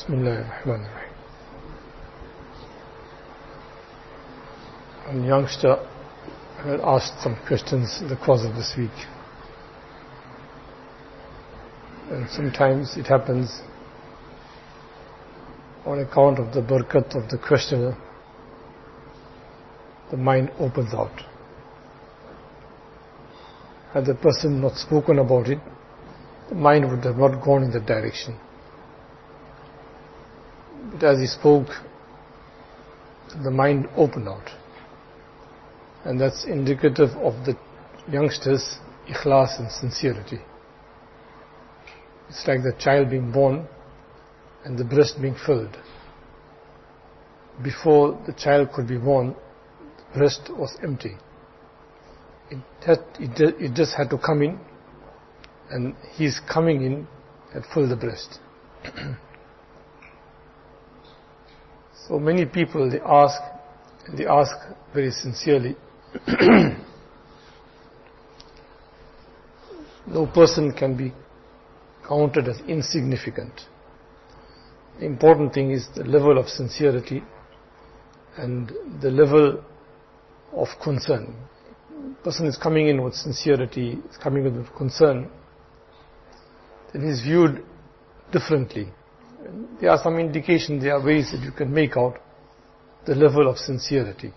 Bismillahirrahmanirrahim. A youngster had asked some questions in the course of this week. And sometimes it happens on account of the barakat of the questioner, the mind opens out. Had the person not spoken about it, the mind would have not gone in that direction. But as he spoke, the mind opened out. And that's indicative of the youngster's ikhlas and sincerity. It's like the child being born and the breast being filled. Before the child could be born, the breast was empty. It just had to come in, and his coming in had filled the breast. So many people, they ask very sincerely. No person can be counted as insignificant. The important thing is the level of sincerity and the level of concern. The person is coming in with sincerity, is coming in with concern, then he is viewed differently. There are some indications, there are ways that you can make out the level of sincerity.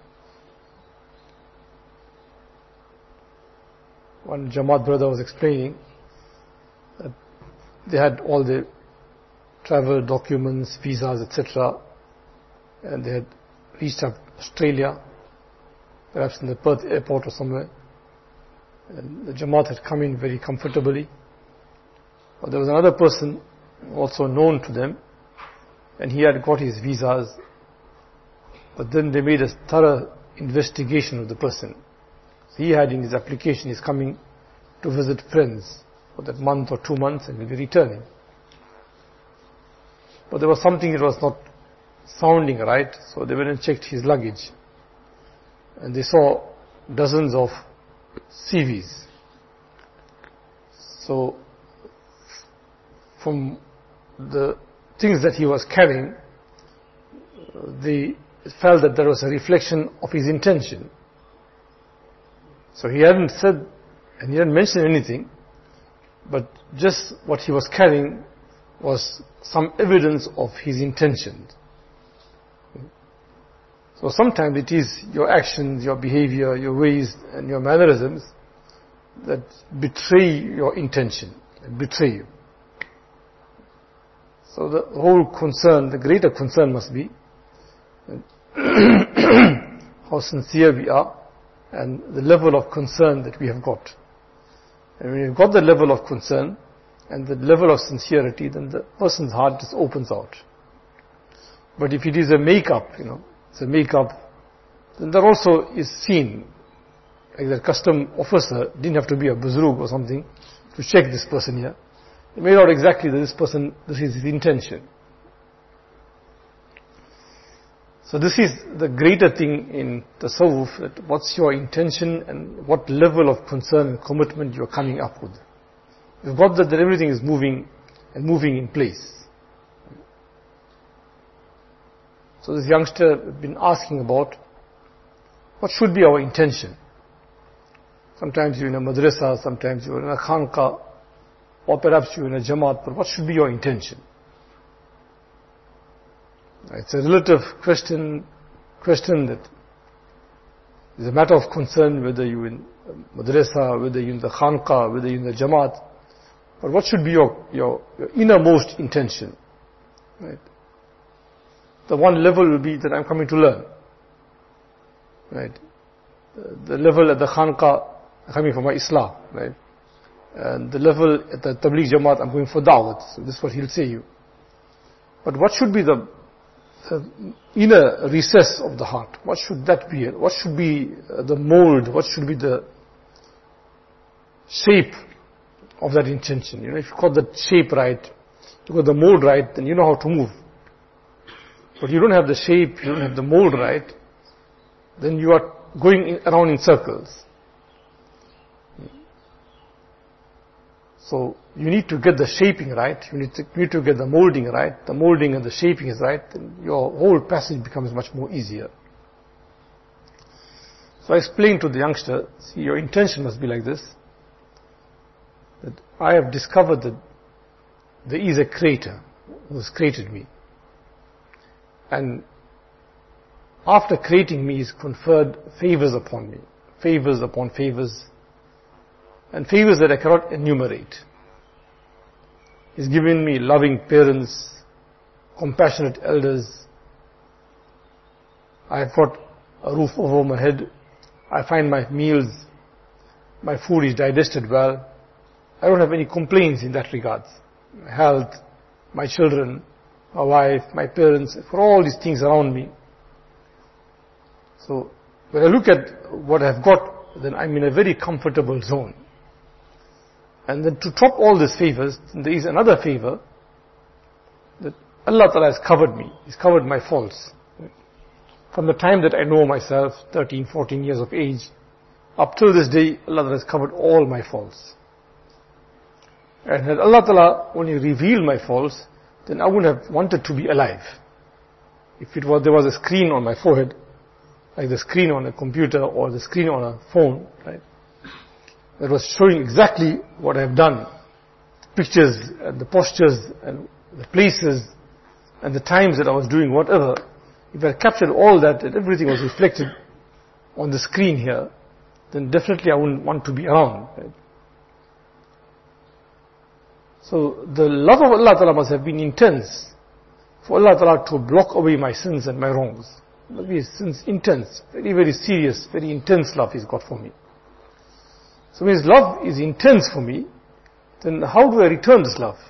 One Jamaat brother was explaining that they had all the travel documents, visas, etc. and they had reached Australia, perhaps in the Perth airport or somewhere. And the Jamaat had come in very comfortably. But there was another person also known to them, and he had got his visas, but then they made a thorough investigation of the person. So he had in his application, he's coming to visit friends for that month or 2 months and will be returning. But there was something that was not sounding right, so they went and checked his luggage, and they saw dozens of CVs. So from the things that he was carrying, they felt that there was a reflection of his intention. So he hadn't said, and he hadn't mentioned anything, but just what he was carrying was some evidence of his intention. So sometimes it is your actions, your behavior, your ways and your mannerisms that betray your intention, betray you. So the whole concern, the greater concern must be how sincere we are and the level of concern that we have got. And when you've got the level of concern and the level of sincerity, then the person's heart just opens out. But if it is a make-up, it's a make-up, then that also is seen. Like the custom officer didn't have to be a buzrug or something to check this person here. He made out exactly that this is his intention. So this is the greater thing in tasawwuf, that what's your intention and what level of concern and commitment you're coming up with. You've got that everything is moving in place. So this youngster has been asking about what should be our intention. Sometimes you're in a madrasa, sometimes you're in a khanqa, or perhaps you're in a Jamaat, but what should be your intention? It's a relative question that is a matter of concern whether you're in madrasa, whether you're in the khanqa, whether you're in the Jamaat. But what should be your innermost intention? Right? The one level will be that I'm coming to learn. Right? The level at the khanqa, I'm coming for my Islam. Right? And the level at the Tabligh Jamaat, I'm going for da'wat. So this is what he'll say you. But what should be the inner recess of the heart? What should that be? What should be the mold? What should be the shape of that intention? If you got the shape right, you got the mold right, then you know how to move. But you don't have the shape, you don't have the mold right, then you are going around in circles. So you need to get the shaping right, you need to get the molding right, the molding and the shaping is right, then your whole passage becomes much more easier. So I explained to the youngster, see, your intention must be like this, that I have discovered that there is a creator who has created me. And after creating me, he's conferred favors upon me, favors upon favors, and favors that I cannot enumerate. He's given me loving parents, compassionate elders. I've got a roof over my head. I find my meals, my food is digested well. I don't have any complaints in that regards. My health, my children, my wife, my parents, for all these things around me. So when I look at what I've got, then I'm in a very comfortable zone. And then to top all these favors, there is another favor that Allah Ta'ala has covered me. He's covered my faults. From the time that I know myself, 13, 14 years of age, up till this day, Allah Ta'ala has covered all my faults. And had Allah Ta'ala only revealed my faults, then I wouldn't have wanted to be alive. If there was a screen on my forehead, like the screen on a computer or the screen on a phone, right, that was showing exactly what I have done, pictures and the postures and the places and the times that I was doing whatever, if I captured all that and everything was reflected on the screen here, then definitely I wouldn't want to be around. Right? So the love of Allah Ta'ala must have been intense for Allah Ta'ala to block away my sins and my wrongs. His sins intense, very, very serious, very intense love He's got for me. So when His love is intense for me, then how do I return this love?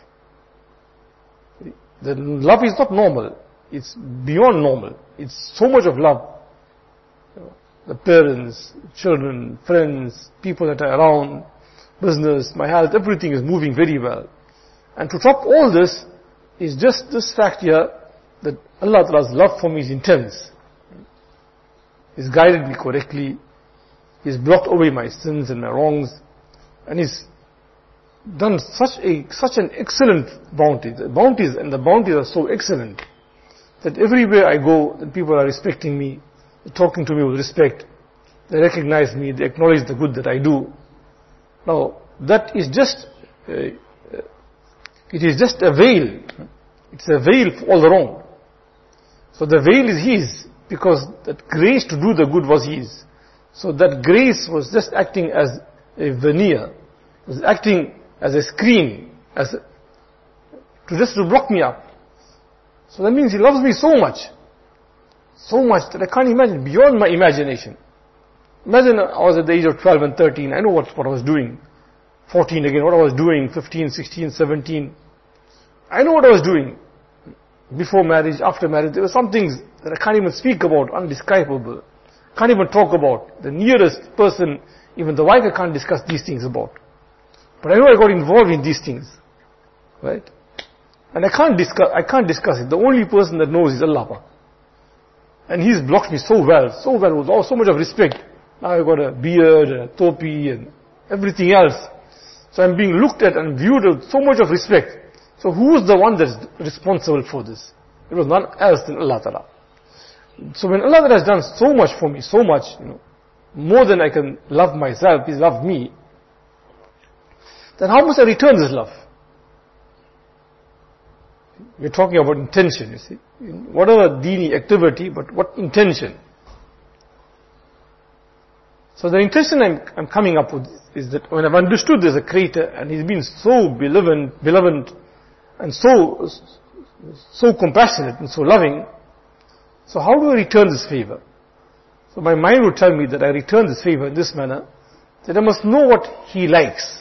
The love is not normal. It's beyond normal. It's so much of love. The parents, children, friends, people that are around, business, my health, everything is moving very well. And to top all this is just this fact here that Allah Ta'ala's love for me is intense. He's guided me correctly. He's blocked away my sins and my wrongs. And He's done such an excellent bounty. The bounties are so excellent that everywhere I go, the people are respecting me, talking to me with respect. They recognize me, they acknowledge the good that I do. Now, that is just, it is just a veil. It's a veil for all the wrong. So the veil is His, because that grace to do the good was His. So that grace was just acting as a veneer, was acting as a screen, to block me up. So that means He loves me so much that I can't imagine, beyond my imagination. Imagine I was at the age of 12 and 13, I know what I was doing. 14 again, what I was doing, 15, 16, 17. I know what I was doing. Before marriage, after marriage, there were some things that I can't even speak about, undescribable. Can't even talk about. The nearest person, even the wife, I can't discuss these things about. But I know I got involved in these things. Right? And I can't discuss it. The only person that knows is Allah. And He's blocked me so well, with so much of respect. Now I've got a beard, and a topi, and everything else. So I'm being looked at and viewed with so much of respect. So who is the one that's responsible for this? It was none else than Allah Ta'ala. So when Allah Ta'ala has done so much for me, so much, more than I can love myself, He's loved me, then how must I return this love? We're talking about intention, you see. Whatever deeni activity, but what intention? So the intention I'm coming up with is that when I've understood there's a creator and He's been so beloved and so compassionate and so loving, so how do I return this favor? So my mind would tell me that I return this favor in this manner, that I must know what He likes.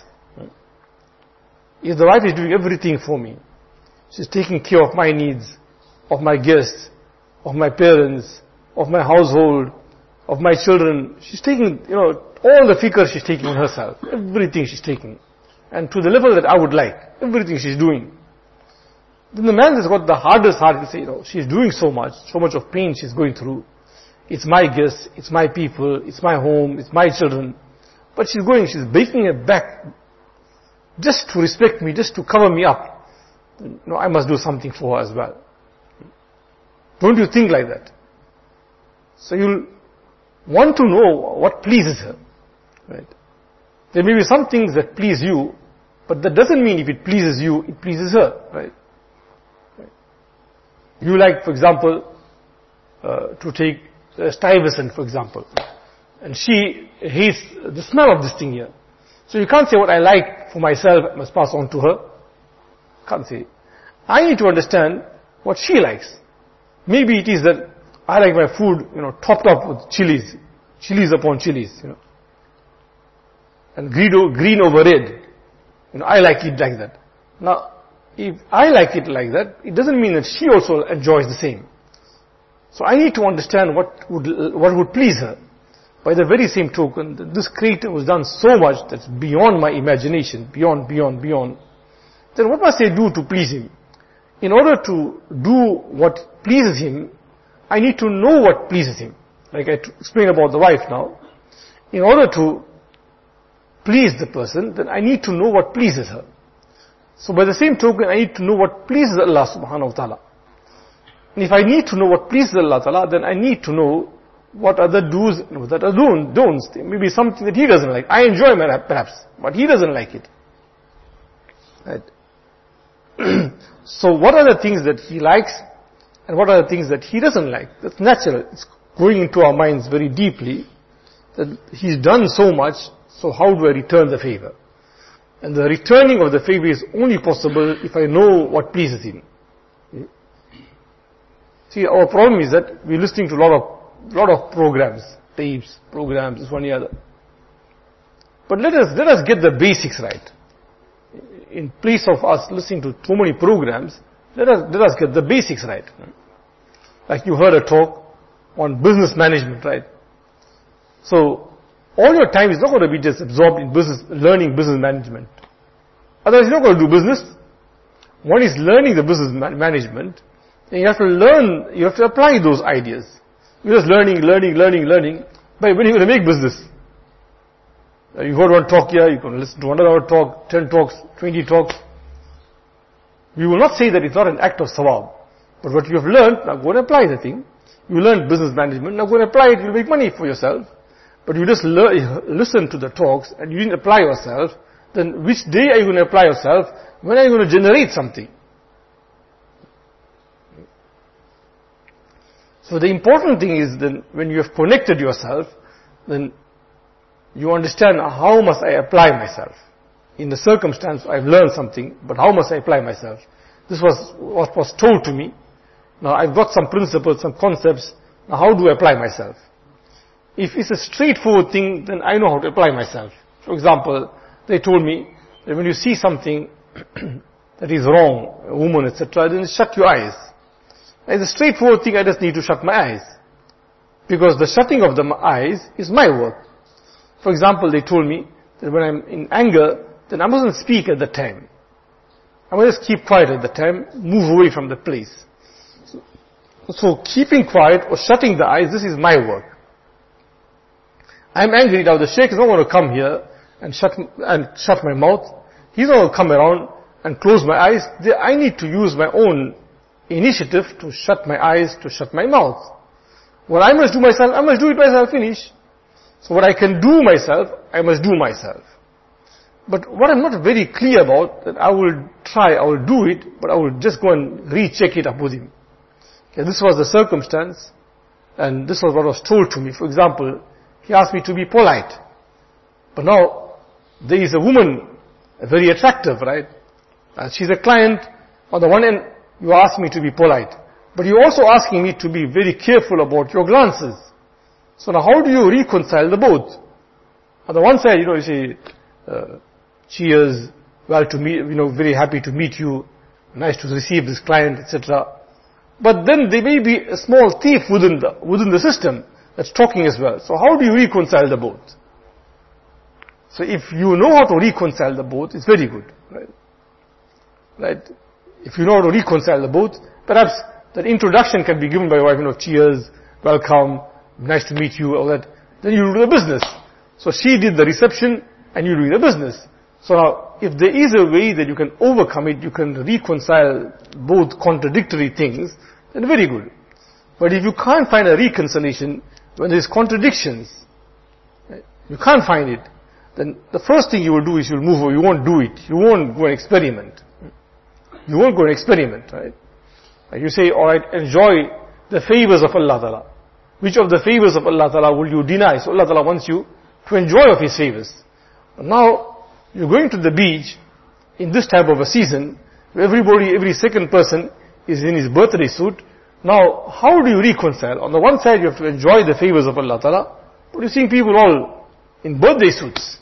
If the wife is doing everything for me, she's taking care of my needs, of my guests, of my parents, of my household, of my children. She's taking, all the fikr she's taking on herself. Everything she's taking. And to the level that I would like. Everything she's doing. Then the man has got the hardest heart to say, she's doing so much of pain she's going through. It's my guests, it's my people, it's my home, it's my children. But she's breaking her back just to respect me, just to cover me up, I must do something for her as well. Don't you think like that? So you'll want to know what pleases her. Right? There may be some things that please you, but that doesn't mean if it pleases you, it pleases her. Right? You like, for example, to take Stuyvesant, for example, and she hates the smell of this thing here. So you can't say what I like for myself, I must pass on to her. Can't say. I need to understand what she likes. Maybe it is that I like my food, topped up with chilies upon chilies, and green over red. I like it like that. Now, if I like it like that, it doesn't mean that she also enjoys the same. So I need to understand what would please her. By the very same token, this creator was done so much that's beyond my imagination, beyond. Then what must I do to please him? In order to do what pleases him, I need to know what pleases him. Like I explained about the wife now. In order to please the person, then I need to know what pleases her. So by the same token, I need to know what pleases Allah subhanahu wa ta'ala. And if I need to know what pleases Allah ta'ala, then I need to know what are the do's and what are the don'ts. There may be something that he doesn't like. I enjoy perhaps, but he doesn't like it. Right? So what are the things that he likes and what are the things that he doesn't like? That's natural. It's going into our minds very deeply that he's done so much, so how do I return the favor? And the returning of the favor is only possible if I know what pleases him. See, our problem is that we're listening to a lot of programs, tapes, programs, this one or the other. But let us get the basics right. In place of us listening to so many programs, let us get the basics right. Like you heard a talk on business management, right? So, all your time is not going to be just absorbed in learning business management. Otherwise you're not going to do business. One is learning the business management, and you have to apply those ideas. You're just learning, but when are you going to make business? You heard one talk here, you can listen to another talk, 10 talks, 20 talks. We will not say that it's not an act of sawab. But what you have learned, now go and apply the thing. You learned business management, now go and apply it, you'll make money for yourself. But you just listen to the talks and you didn't apply yourself, then which day are you going to apply yourself? When are you going to generate something? So the important thing is then when you have connected yourself, then you understand how must I apply myself. In the circumstance I've learned something, but how must I apply myself? This was what was told to me. Now I've got some principles, some concepts. Now how do I apply myself? If it's a straightforward thing, then I know how to apply myself. For example, they told me that when you see something that is wrong, a woman, etc., then shut your eyes. It's a straightforward thing, I just need to shut my eyes. Because the shutting of the eyes is my work. For example, they told me that when I'm in anger, then I mustn't speak at the time. I must just keep quiet at the time, move away from the place. So keeping quiet or shutting the eyes, this is my work. I'm angry now, the Sheikh is not going to come here and shut my mouth. He's not going to come around and close my eyes. I need to use my own initiative to shut my eyes, to shut my mouth. What I must do myself, I must do it myself, finish. So what I can do myself, I must do myself. But what I'm not very clear about, that I will do it, but I will just go and recheck it up with him. Okay, this was the circumstance, and this was what was told to me. For example, he asked me to be polite. But now, there is a woman, very attractive, right? And she's a client. On the one end, you ask me to be polite. But you're also asking me to be very careful about your glances. So now how do you reconcile the both? On the one side, you say, cheers, well to meet, very happy to meet you, nice to receive this client, etc. But then there may be a small thief within the system that's talking as well. So how do you reconcile the both? So if you know how to reconcile the both, it's very good, right? If you know how to reconcile the both, perhaps that introduction can be given by your wife, cheers, welcome, nice to meet you, all that. Then you do the business. So she did the reception and you do the business. So now, if there is a way that you can overcome it, you can reconcile both contradictory things, then very good. But if you can't find a reconciliation when there is contradictions, right, you can't find it, then the first thing you will do is you will move away. You won't do it. You won't go and experiment. You won't go and experiment, right? Like you say, alright, enjoy the favors of Allah Ta'ala. Which of the favors of Allah Ta'ala will you deny? So Allah Ta'ala wants you to enjoy of His favors. Now, you're going to the beach in this type of a season, where every second person is in his birthday suit. Now, how do you reconcile? On the one side, you have to enjoy the favors of Allah Ta'ala, but you're seeing people all in birthday suits.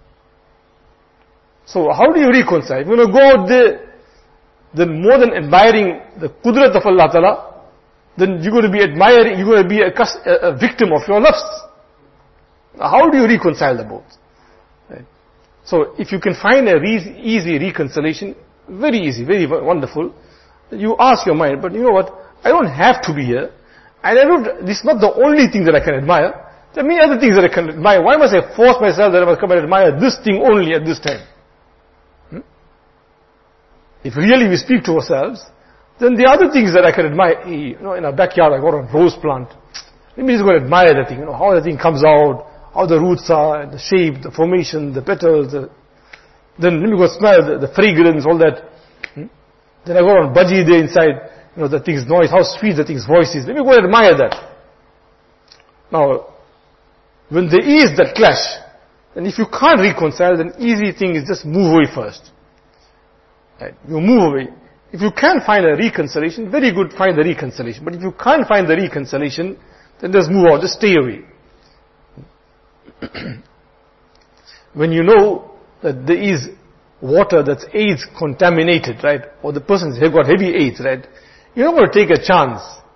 So, how do you reconcile? If you're going to go out there, then more than admiring the qudrat of Allah Ta'ala, then you're going to be admiring, you're going to be a victim of your lusts. How do you reconcile the both? Right? So, if you can find a easy reconciliation, very easy, very wonderful, you ask your mind, but you know what? I don't have to be here, and this is not the only thing that I can admire. There are many other things that I can admire. Why must I force myself that I must come and admire this thing only at this time? If really we speak to ourselves, then the other things that I can admire, in our backyard I got a rose plant. Let me just go and admire the thing, how the thing comes out, how the roots are, the shape, the formation, the petals. Then let me go smell the fragrance, all that. Then I go on budgie there inside, the thing's noise, how sweet the thing's voice is. Let me go and admire that. Now, when there is that clash, then if you can't reconcile, then easy thing is just move away first. Right? You move away. If you can find a reconciliation, very good, find the reconciliation. But if you can't find the reconciliation, then just move on, just stay away. When you know that there is water that's AIDS contaminated, right, or the person's got heavy AIDS, right, you're not going to take a chance.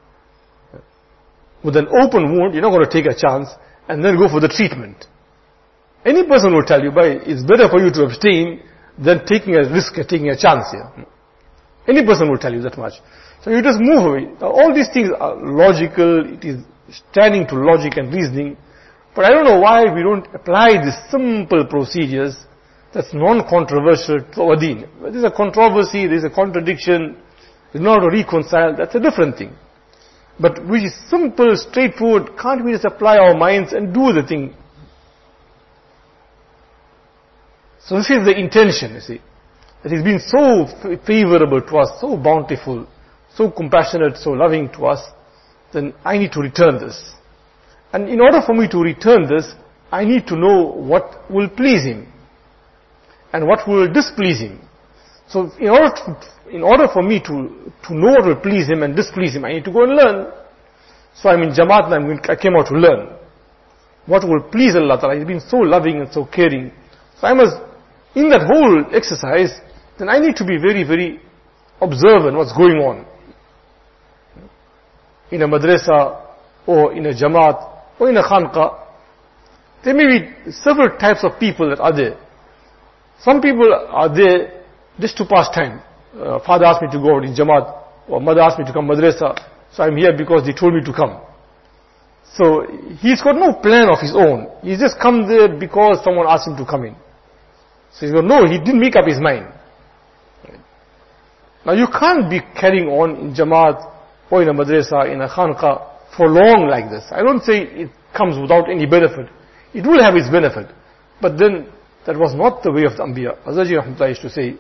With an open wound, you're not going to take a chance and then go for the treatment. Any person will tell you, it's better for you to abstain than taking a risk, taking a chance here. Any person will tell you that much. So you just move away. Now, all these things are logical, it is standing to logic and reasoning, but I don't know why we don't apply these simple procedures that's non-controversial to our deen. There's a controversy, there's a contradiction, there's not to reconcile, that's a different thing. But which is simple, straightforward, can't we just apply our minds and do the thing? So this is the intention, you see. That He's been so favorable to us, so bountiful, so compassionate, so loving to us, then I need to return this. And in order for me to return this, I need to know what will please Him and what will displease Him. So in order for me to know what will please Him and displease Him, I need to go and learn. So I'm in Jamaat and I came out to learn. What will please Allah Ta'ala? He's been so loving and so caring. So I must, in that whole exercise, then I need to be very, very observant what's going on. In a madrasa, or in a Jamaat, or in a Khanqa, there may be several types of people that are there. Some people are there just to pass time. Father asked me to go out in Jamaat, or mother asked me to come madrasa, so I'm here because they told me to come. So he's got no plan of his own. He's just come there because someone asked him to come in. So he's got he didn't make up his mind. Now you can't be carrying on in Jamaat or in a madrasa, in a Khanqa for long like this. I don't say it comes without any benefit. It will have its benefit. But then that was not the way of the Anbiya. Hazrat Ji Rahmatullah used to say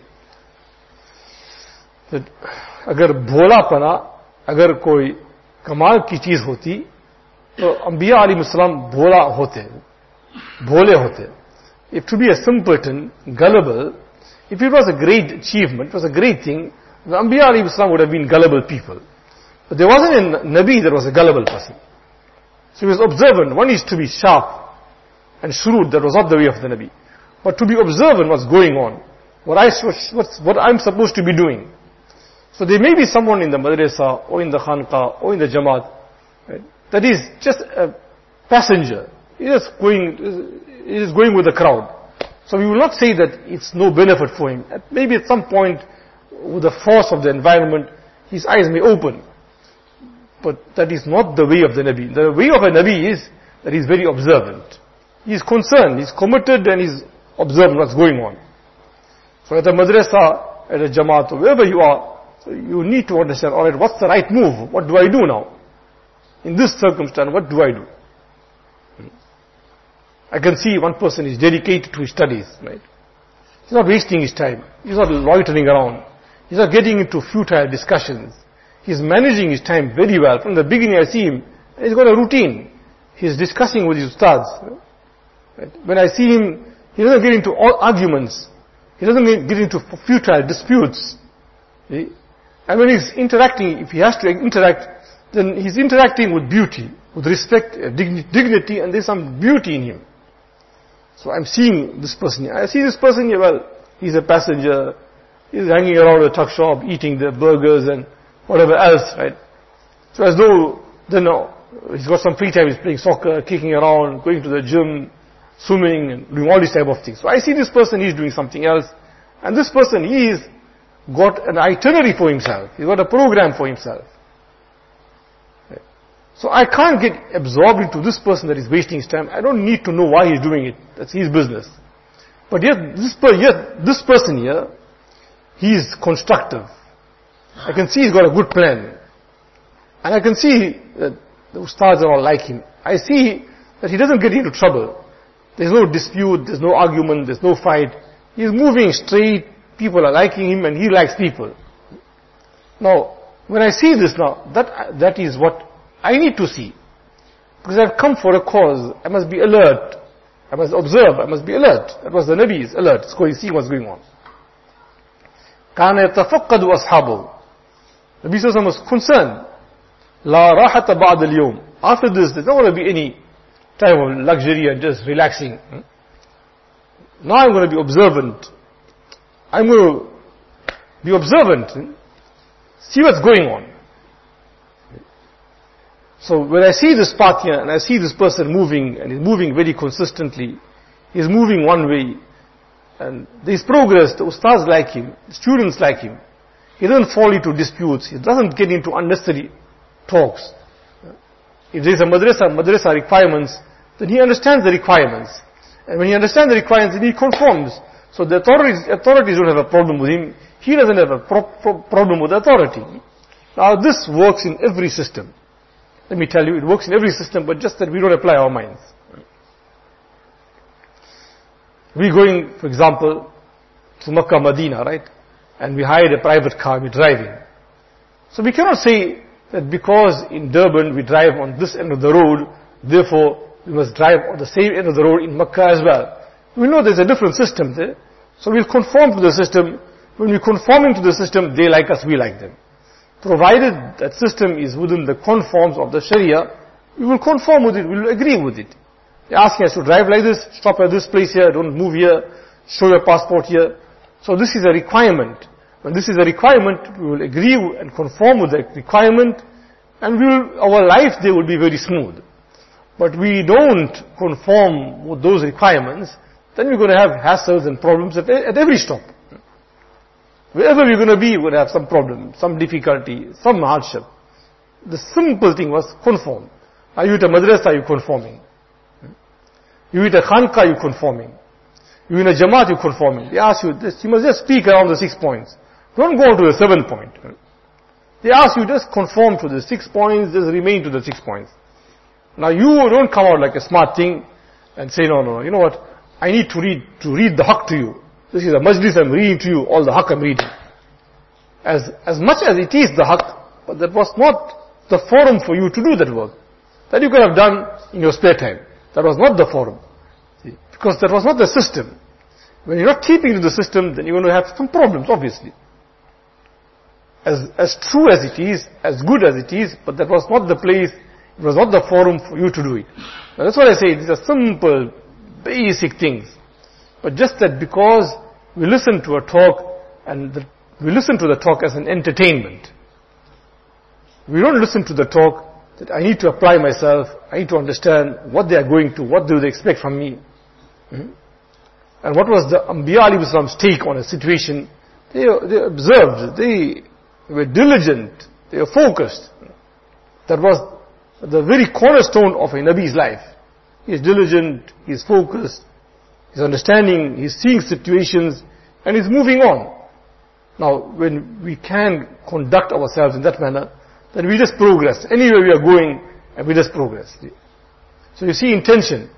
that agar bholapana, agar koi kamal ki cheez hoti, to Anbiya alayhi salam bhola hote, bhole hote. If to be a simpleton, gullible, if it was a great achievement, it was a great thing, the Anbiya alayhi salam would have been gullible people. But there wasn't a Nabi that was a gullible person. So he was observant. One is to be sharp and shrewd. That was not the way of the Nabi. But to be observant what's going on. What I'm supposed to be doing. So there may be someone in the madrasa, or in the Khanqa, or in the Jamaat, right, that is just a passenger. He is going with the crowd. So we will not say that it's no benefit for him. Maybe at some point, with the force of the environment, his eyes may open. But that is not the way of the Nabi. The way of a Nabi is that he is very observant. He is concerned, he is committed, and he is observing what's going on. So at a madrasa, at a jamaat, or wherever you are, so you need to understand, alright, what's the right move? What do I do now? In this circumstance, what do I do? I can see one person is dedicated to his studies, right? He's not wasting his time. He's not loitering around. He's not getting into futile discussions. He's managing his time very well. From the beginning I see him, he's got a routine. He's discussing with his ustads. Right? When I see him, he doesn't get into all arguments. He doesn't get into futile disputes. See? And when he's interacting, if he has to interact, then he's interacting with beauty, with respect, dignity, and there's some beauty in him. So I'm seeing this person here. I see this person here, well, he's a passenger, he's hanging around the tuck shop, eating the burgers and whatever else, right? So as though, he's got some free time, he's playing soccer, kicking around, going to the gym, swimming, and doing all these type of things. So I see this person, he's doing something else. And this person, he's got an itinerary for himself. He's got a program for himself. Right? So I can't get absorbed into this person that is wasting his time. I don't need to know why he's doing it. That's his business. But yet, this person here, he is constructive. I can see he's got a good plan. And I can see that the ustads are all like him. I see that he doesn't get into trouble. There's no dispute, there's no argument, there's no fight. He's moving straight, people are liking him and he likes people. Now, when I see this now, that is what I need to see. Because I've come for a cause, I must be alert. I must observe, I must be alert. That was the Nabi's alert, see what's going on. كان يتفقد أصحابه. Nabi Sallallahu was concerned. لا راحة بعد اليوم. After this, there's not going to be any time of luxury and just relaxing. Now I'm going to be observant. I'm going to be observant. See what's going on. So when I see this path here and I see this person moving and he's moving very consistently, he's moving one way and there's progress, the ustads like him, the students like him. He doesn't fall into disputes, he doesn't get into unnecessary talks. If there's a madrasa requirements, then he understands the requirements. And when he understands the requirements, then he conforms. So the authorities don't have a problem with him. He doesn't have a problem with authority. Now this works in every system. Let me tell you, it works in every system, but just that we don't apply our minds. We're going, for example, to Makkah, Medina, right? And we hired a private car, we're driving. So we cannot say that because in Durban we drive on this end of the road, therefore we must drive on the same end of the road in Makkah as well. We know there's a different system there. So we'll conform to the system. When we're conforming to the system, they like us, we like them. Provided that system is within the conforms of the Sharia, we will conform with it, we will agree with it. They're asking us to drive like this, stop at this place here, don't move here, show your passport here. So this is a requirement. When this is a requirement, we will agree and conform with the requirement, and our life there will be very smooth. But we don't conform with those requirements, then we're going to have hassles and problems at every stop. Wherever we're going to be, we're going to have some problem, some difficulty, some hardship. The simple thing was conform. Are you at a madrasa, you're conforming. You at a khanqa, you're conforming. You in a jamaat, you're conforming. They ask you this, you must just speak around the 6 points. Don't go on to the 7th point. They ask you just conform to the 6 points, just remain to the 6 points. Now you don't come out like a smart thing and say, no, you know what, I need to read the haqq to you. This is a majlis, I'm reading to you, all the haqq I'm reading. As much as it is the haqq, but that was not the forum for you to do that work. That you could have done in your spare time. That was not the forum. See? Because that was not the system. When you're not keeping to the system, then you're going to have some problems, obviously. As true as it is, as good as it is, but that was not the place, it was not the forum for you to do it. Now that's what I say, these are simple, basic things. But just that because we listen to a talk, we listen to the talk as an entertainment. We don't listen to the talk that I need to apply myself, I need to understand what they are going to, what do they expect from me. And what was the Anbiya alayhi salam's take on a situation? They observed, they were diligent, they were focused. That was the very cornerstone of a Nabi's life. He is diligent, he is focused, he is understanding, he is seeing situations, and is moving on. Now, when we can conduct ourselves in that manner, then we just progress. Anywhere we are going, and we just progress. So you see intention,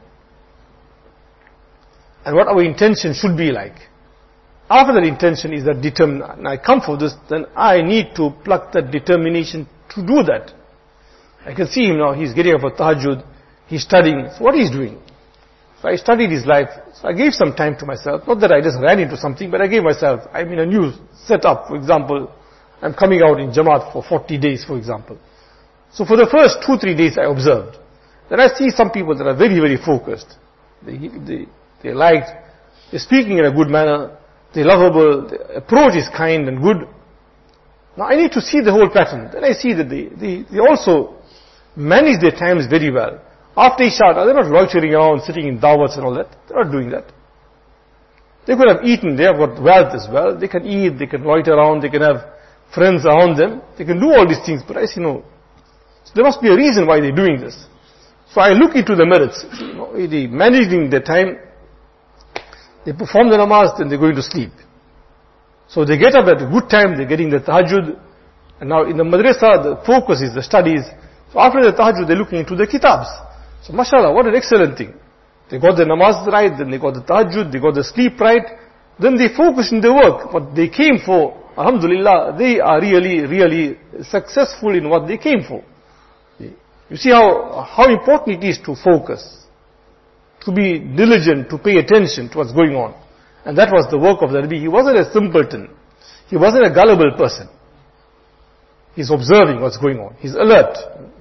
and what our intention should be like. After that intention is that determination. I come for this, then I need to pluck that determination to do that. I can see him now, he's getting up for tahajjud, he's studying. So what he's doing? So I studied his life, so I gave some time to myself. Not that I just ran into something, but I gave myself, I'm in a new setup, for example, I'm coming out in Jamaat for 40 days, for example. So for the first 2-3 days I observed. Then I see some people that are very, very focused. They liked, they're speaking in a good manner, they're lovable, the approach is kind and good. Now I need to see the whole pattern. Then I see that they also manage their times very well. After Isha, they're not loitering around, sitting in dawats and all that. They're not doing that. They could have eaten, they have got wealth as well. They can eat, they can loiter around, they can have friends around them. They can do all these things, but I see no. So there must be a reason why they're doing this. So I look into the merits. They're managing their time. They perform the namaz, then they're going to sleep. So they get up at a good time, they're getting the tahajjud. And now in the madrasa, the focus is the studies. So after the tahajjud, they're looking into the kitabs. So mashallah, what an excellent thing. They got the namaz right, then they got the tahajjud, they got the sleep right. Then they focus in their work. What they came for, alhamdulillah, they are really, really successful in what they came for. You see how important it is to focus, to be diligent, to pay attention to what's going on. And that was the work of the Nabi. He wasn't a simpleton. He wasn't a gullible person. He's observing what's going on. He's alert.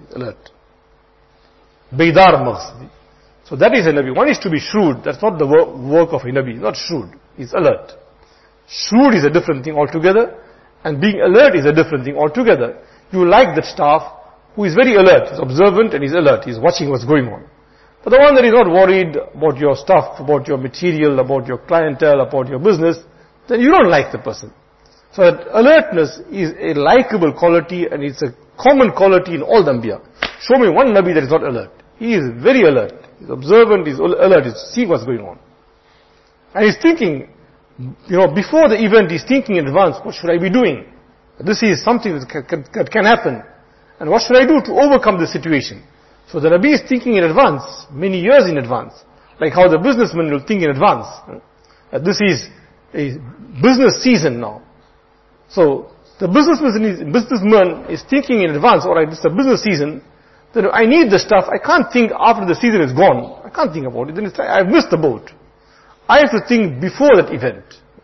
Baydar Maghsidi. So that is a Nabi. One is to be shrewd. That's not the work of a Nabi. He's not shrewd. He's alert. Shrewd is a different thing altogether. And being alert is a different thing altogether. You like that staff who is very alert. He's observant and he's alert. He's watching what's going on. But the one that is not worried about your stuff, about your material, about your clientele, about your business, then you don't like the person. So that alertness is a likable quality and it's a common quality in all the Anbiya. Show me one Nabi that is not alert. He is very alert. He's observant, he's alert, he's seeing what's going on. And he's thinking, before the event, he's thinking in advance, what should I be doing? This is something that can happen. And what should I do to overcome the situation? So the Nabi is thinking in advance, many years in advance. Like how the businessman will think in advance. This is a business season now. So the businessman is thinking in advance, alright, this is a business season, then I need the stuff, I can't think after the season is gone. I can't think about it, then I've missed the boat. I have to think before that event.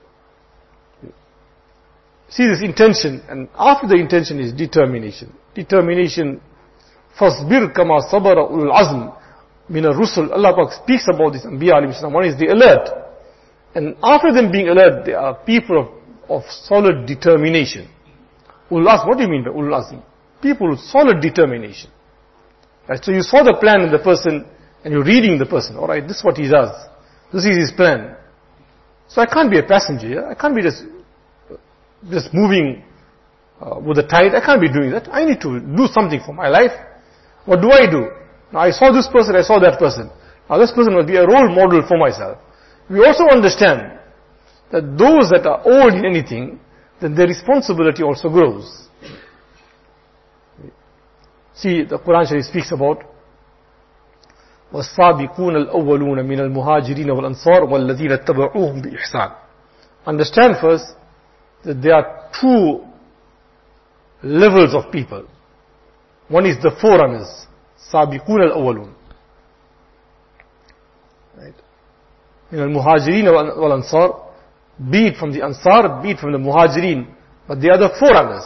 See this intention, and after the intention is determination. Determination, فَاصْبِرْ كَمَا صَبَرَ أُولُو الْعَزْمِ مِنَ الرُّسُلِ. Allah Pak speaks about this, Anbiya alayhi salam. One is the alert. And after them being alert, they are people of solid determination. Ulul Azm, what do you mean by Ulul Azm? People with solid determination. Right, so you saw the plan in the person, and you're reading the person. Alright, this is what he does. This is his plan. So I can't be a passenger here. I can't be just moving with the tide. I can't be doing that. I need to do something for my life. What do I do? Now I saw this person, I saw that person. Now this person will be a role model for myself. We also understand that those that are old in anything, then their responsibility also grows. See, the Quran Sharif speaks about وَالسَّابِقُونَ الْأَوَّلُونَ مِنَ الْمُهَاجِرِينَ وَالْأَنصَارِ وَالَّذِينَ اتَّبَعُوهُمْ بِإِحْسَانٍ. Understand first that there are two levels of people. One is the forerunners, سَابِقُونَ الْأَوَّلُونَ. Right? مِنَ الْمُهَاجِرِينَ وَالْأَنصَارِ, be it from the Ansar, be it from the Muhajirin, but they are the forerunners.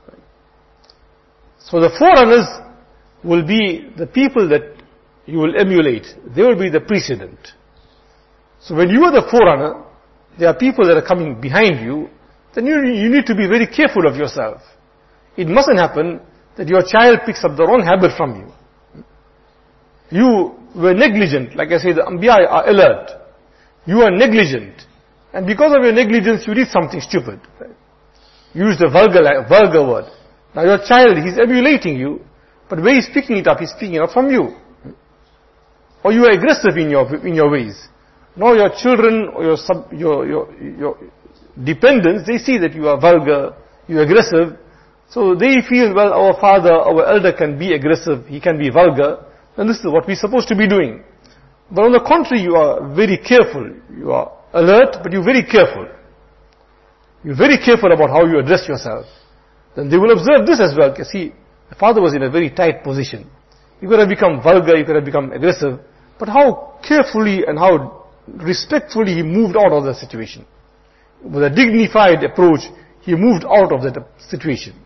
So the forerunners will be the people that you will emulate. They will be the precedent. So when you are the forerunner, there are people that are coming behind you, then you need to be very careful of yourself. It mustn't happen that your child picks up the wrong habit from you. You were negligent. Like I say, the Anbiya are alert. You are negligent. And because of your negligence, you did something stupid. You used a vulgar word. Now your child, he's emulating you, but where he's picking it up, he's picking it up from you. Or you are aggressive in your ways. Now your children or dependents, they see that you are vulgar, you are aggressive, so they feel, well, our father, our elder can be aggressive, he can be vulgar, and this is what we're supposed to be doing. But on the contrary, you are very careful, you are alert, but you're very careful. You're very careful about how you address yourself. Then they will observe this as well. See, the father was in a very tight position. You could have become vulgar, you could have become aggressive, but how carefully and how respectfully he moved out of the situation. With a dignified approach, he moved out of that situation.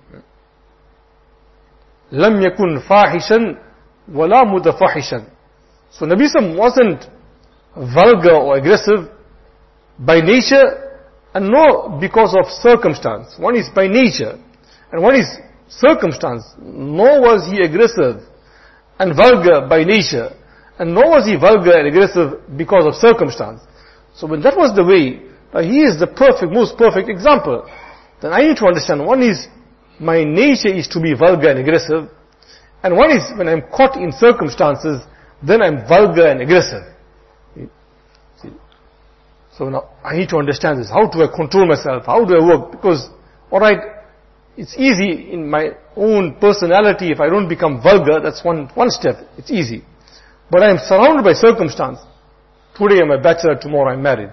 لم يكن فاحشا ولا متفحشا. So Nabi Sallam wasn't vulgar or aggressive by nature and nor because of circumstance. One is by nature and one is circumstance. Nor was he aggressive and vulgar by nature and nor was he vulgar and aggressive because of circumstance. So when that was the way, he is the perfect, most perfect example. Then I need to understand, one is my nature is to be vulgar and aggressive, and one is when I'm caught in circumstances, then I'm vulgar and aggressive. See? So now I need to understand this. How do I control myself? How do I work? Because, alright, it's easy in my own personality. If I don't become vulgar, that's one step. It's easy. But I am surrounded by circumstance. Today I'm a bachelor, tomorrow I'm married.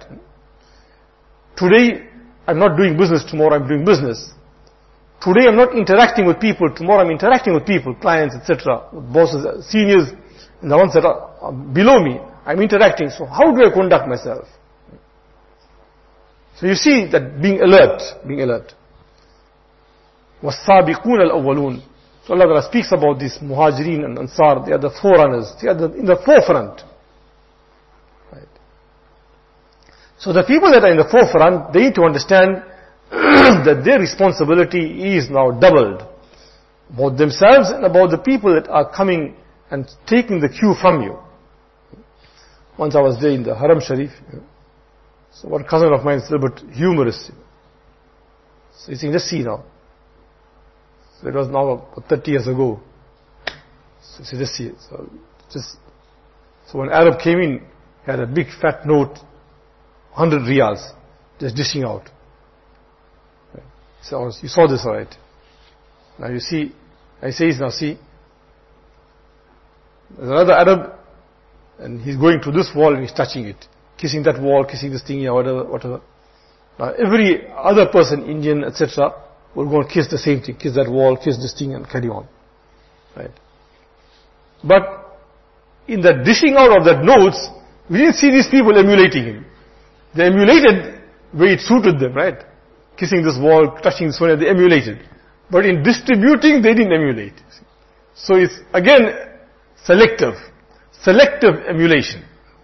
Today I'm not doing business, tomorrow I'm doing business. Today I'm not interacting with people, tomorrow I'm interacting with people, clients, etc., bosses, seniors, and the ones that are below me. I'm interacting. So how do I conduct myself? So you see that being alert. وَالسَّابِقُونَ الْأَوَّلُونَ. So Allah Ta'ala speaks about these Muhajirin and Ansar. They are the forerunners. They are in the forefront. Right. So the people that are in the forefront, they need to understand that their responsibility is now doubled. About themselves and about the people that are coming and taking the cue from you. Once I was there in the Haram Sharif. So one cousin of mine is a little bit humorous. So he's saying, just see now. So it was now about 30 years ago. So he said, just see. So when Arab came in, he had a big fat note, 100 riyals, just dishing out. So you saw this, alright. Now you see, I say, now see, there's another Arab, and he's going to this wall and he's touching it, kissing that wall, kissing this thing, whatever. Now every other person, Indian, etc., will go and kiss the same thing, kiss that wall, kiss this thing, and carry on. Right? But in the dishing out of that notes, we didn't see these people emulating him. They emulated where it suited them, right? Kissing this wall, touching this one, they emulated. But in distributing, they didn't emulate. So it's again selective emulation.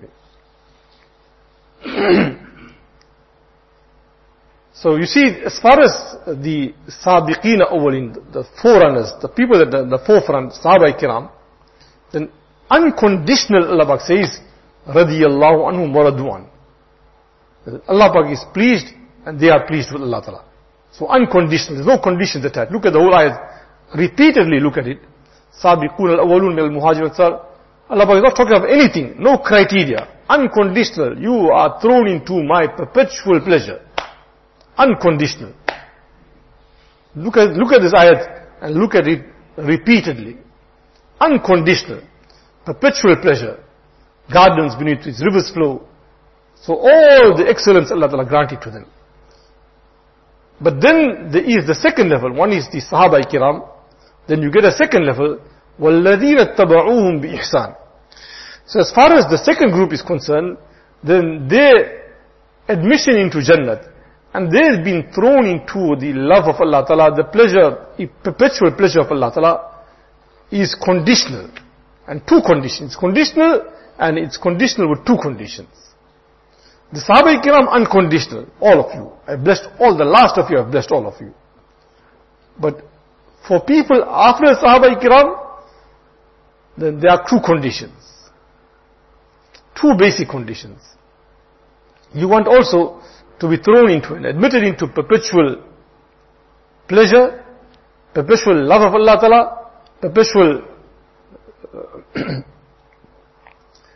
So you see, as far as the Sabiqeen awwalin, the forerunners, the people that are in the forefront, Sahaba Kiram, then unconditional, Allah Pak says, radiyallahu anhum wa radu an. Allah Pak is pleased and they are pleased with Allah Ta'ala. So unconditional, there's no conditions attached. Look at the whole ayat, repeatedly look at it. Sabiqun al-awwalun al-muhajirun al-ansar. Allah Ta'ala is not talking of anything, no criteria. Unconditional, you are thrown into my perpetual pleasure. Unconditional. Look at this ayat and look at it repeatedly. Unconditional, perpetual pleasure. Gardens beneath its rivers flow. So all the excellence Allah Ta'ala granted to them. But then there is the second level. One is the Sahaba Kiram. Then you get a second level. وَالَّذِينَ اتَّبَعُوهُمْ بِإِحْسَانٍ. So as far as the second group is concerned, then their admission into Jannat, and they have been thrown into the love of Allah Ta'ala, the pleasure, the perpetual pleasure of Allah Ta'ala, is conditional. And two conditions. Conditional, and it's conditional with two conditions. The Sahaba Kiram, unconditional, all of you. I blessed all, the last of you, I've blessed all of you. But for people after Sahaba Kiram, then there are two conditions. Two basic conditions. You want also to be thrown into and admitted into perpetual pleasure, perpetual love of Allah Ta'ala, perpetual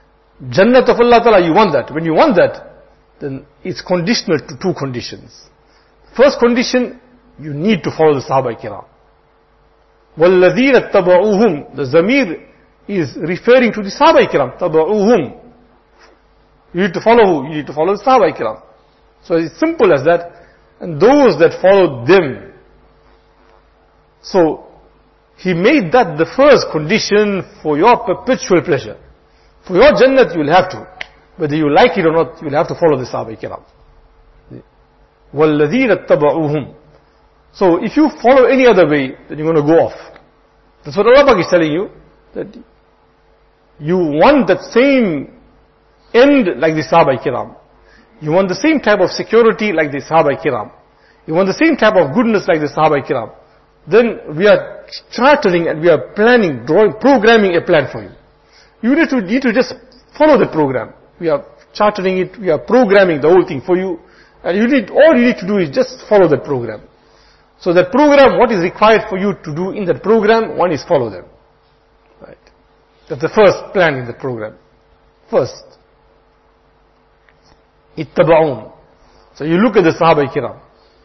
Jannat of Allah Ta'ala. You want that. When you want that, then it's conditional to two conditions. First condition, you need to follow the Sahaba Kiram. وَالَّذِينَ اتَّبَعُوهُمْ. The Zamir is referring to the Sahaba Kiram. تَبَعُوهُمْ. You need to follow who? You need to follow the Sahaba Kiram. So it's simple as that. And those that followed them. So, he made that the first condition for your perpetual pleasure. For your Jannat, you will have to. Whether you like it or not, you will have to follow the Sahaba Kiram. وَالَّذِينَ اتَّبَعُوهُمْ. So, if you follow any other way, then you're going to go off. That's what Allah is telling you. That you want that same end like the Sahaba Kiram. You want the same type of security like the Sahaba Kiram. You want the same type of goodness like the Sahaba Kiram. Then we are chartering and we are planning, programming a plan for you. You need to just follow the program. We are chartering it, we are programming the whole thing for you. And all you need to do is just follow that program. So that program, what is required for you to do in that program, one is follow them. Right. That's the first plan in the program. First. Ittaba'un. So you look at the Sahaba Kiram.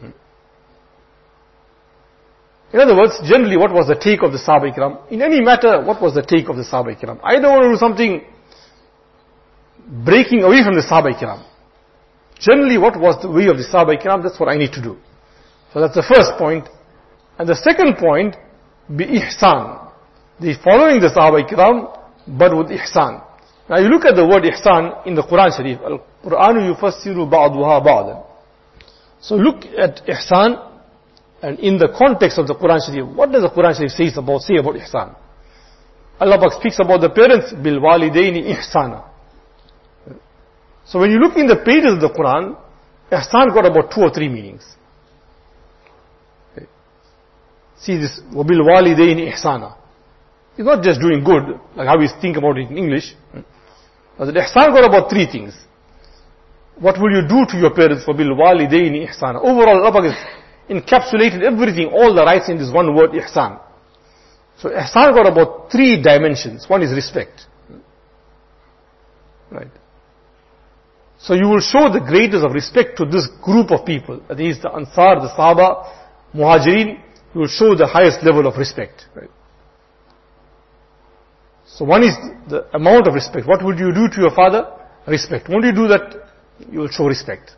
In other words, generally what was the take of the Sahaba Kiram? In any matter, what was the take of the Sahaba Kiram? I don't want to do something breaking away from the Sahaba Kiram. Generally, what was the way of the Sahaba Kiram? That's what I need to do. So that's the first point. And the second point, bi ihsan. The following the Sahaba Kiram, but with ihsan. Now you look at the word ihsan in the Quran Sharif. Al-Qur'anu yufassiru ba'duha ba'dan. So look at ihsan. And in the context of the Quran Sharif, what does the Quran Sharif say about ihsan? Allah speaks about the parents, bil walidaini ihsana. So when you look in the pages of the Quran, ihsan got about 2 or 3 meanings. Okay. See this, wabil walidaini ihsana. It's not just doing good, like how we think about it in English. But the ihsan got about 3 things. What will you do to your parents? Wabil walidaini ihsana. Overall, Allah is encapsulated everything, all the rights in this one word, ihsan. So ihsan got about 3 dimensions. One is respect. Right. So you will show the greatness of respect to this group of people. That is the Ansar, the Sahaba, Muhajirin. You will show the highest level of respect. Right. So one is the amount of respect. What would you do to your father? Respect. When you do that, you will show respect.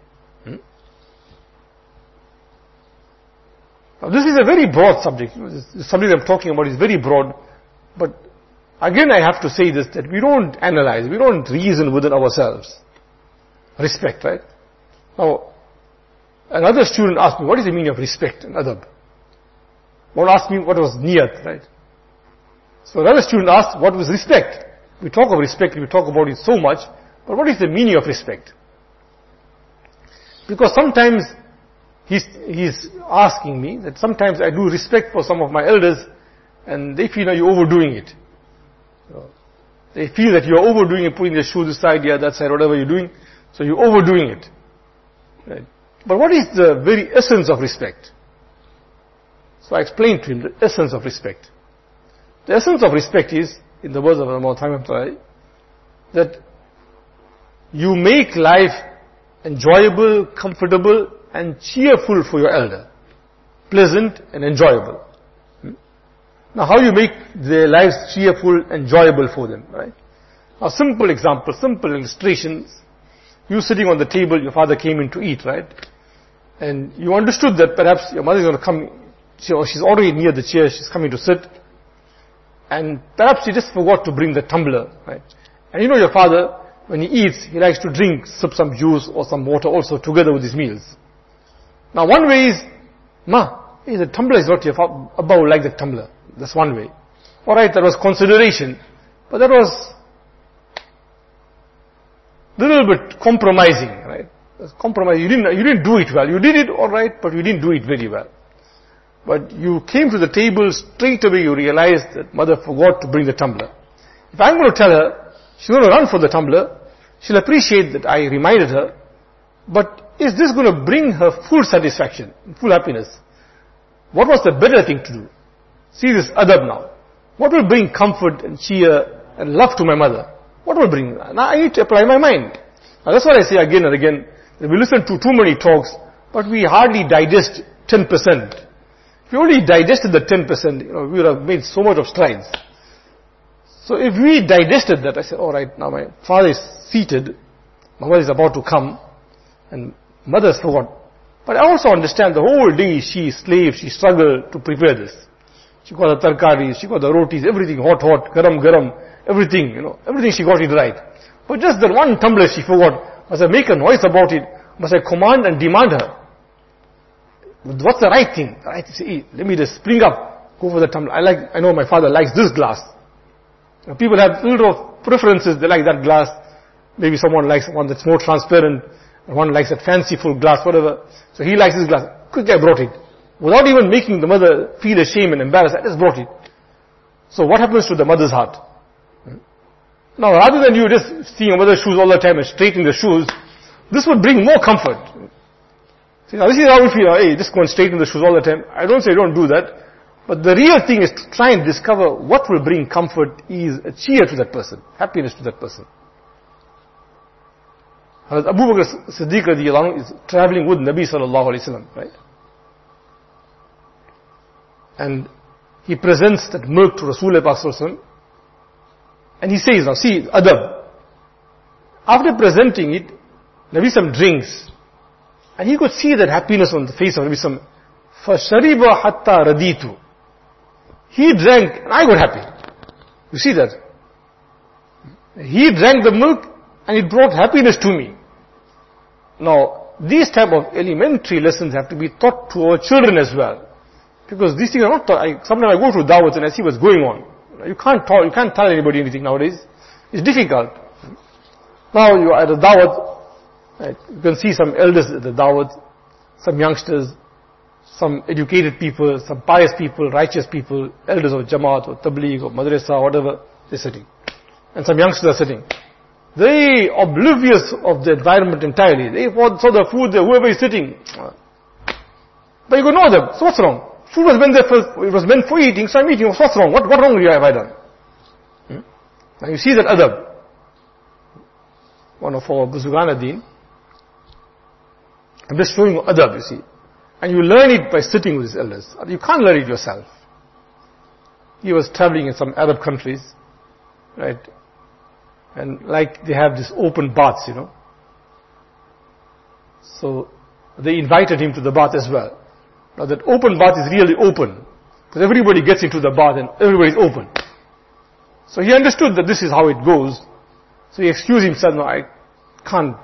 Now this is a very broad subject. The subject I'm talking about is very broad. But again I have to say this, that we don't analyze, we don't reason within ourselves. Respect, right? Now, another student asked me, what is the meaning of respect and adab? One asked me what was niyat, right? So another student asked, what was respect? We talk of respect, we talk about it so much, but what is the meaning of respect? Because sometimes he's asking me that sometimes I do respect for some of my elders and they feel you're overdoing it. So they feel that you're overdoing it, putting the shoes aside, that side, whatever you're doing. So you're overdoing it. Right? But what is the very essence of respect? So I explained to him the essence of respect. The essence of respect is, in the words of Imam Taymiyyah, that you make life enjoyable, comfortable, and cheerful for your elder. Pleasant and enjoyable. Now how you make their lives cheerful, enjoyable for them, right? A simple example, simple illustrations. You sitting on the table, your father came in to eat, right? And you understood that perhaps your mother is going to come, she's already near the chair, she's coming to sit. And perhaps she just forgot to bring the tumbler, right? And you know your father, when he eats, he likes to sip some juice or some water also together with his meals. Now one way is, the tumbler is not your father, Abba will like the tumbler. That's one way. Alright, that was consideration. But that was little bit compromising, right? Compromise. You didn't do it well. You did it alright, but you didn't do it very well. But you came to the table, straight away you realized that mother forgot to bring the tumbler. If I'm going to tell her, she's going to run for the tumbler, she'll appreciate that I reminded her, but is this going to bring her full satisfaction, full happiness? What was the better thing to do? See this adab now. What will bring comfort and cheer and love to my mother? What will bring? Now I need to apply my mind. Now that's what I say again and again. If we listen to too many talks, but we hardly digest 10%. If we only digested the 10%, we would have made so much of strides. So if we digested that, I said, all right, now my father is seated, my mother is about to come, and mother forgot. But I also understand the whole day she slaved, she struggled to prepare this. She got the tarkaris, she got the rotis, everything hot, garam, everything, everything she got it right. But just that one tumbler she forgot. Must I make a noise about it? Must I command and demand her? What's the right thing? The right thing, say, hey, let me just spring up, go for the tumbler. I know my father likes this glass. People have little of preferences, they like that glass. Maybe someone likes one that's more transparent, one likes that fanciful glass, whatever. So he likes this glass. Quickly I brought it. Without even making the mother feel ashamed and embarrassed, I just brought it. So what happens to the mother's heart? Now rather than you just seeing your mother's shoes all the time and straightening the shoes, this would bring more comfort. See, now this is how we feel, hey, just go and straighten the shoes all the time. I don't say don't do that. But the real thing is to try and discover what will bring comfort, ease, a cheer to that person, happiness to that person. Abu Bakr Siddiq radiallahu anhu is traveling with Nabi sallallahu alayhi wa sallam, right? And he presents that milk to Rasulullah sallallahu alayhi wa sallam. And he says, now see, adab. After presenting it, Nabi sallam drinks. And he could see that happiness on the face of Nabi sallam. فَشَرِبَ حَتَّى رَدِيتُ. He drank, and I got happy. You see that? He drank the milk, and it brought happiness to me. Now, these type of elementary lessons have to be taught to our children as well. Because these things are not taught. Sometimes I go to dawats and I see what's going on. You can't tell anybody anything nowadays. It's difficult. Now you are at a dawat, right? You can see some elders at the dawat, some youngsters, some educated people, some pious people, righteous people, elders of Jamaat or Tabligh or Madrasa or whatever, they're sitting. And some youngsters are sitting. They oblivious of the environment entirely. They saw the food there, whoever is sitting. But you could know them. So what's wrong? Food was meant there for, it was meant for eating, so I'm eating. What's wrong? What wrong have I done? Now you see that adab. One of our Buzurgan Deen. I'm just showing you adab, you see. And you learn it by sitting with his elders. You can't learn it yourself. He was traveling in some Arab countries, right? And like they have this open baths, So they invited him to the bath as well. Now that open bath is really open. Because everybody gets into the bath and everybody is open. So he understood that this is how it goes. So he excused himself, no, I can't.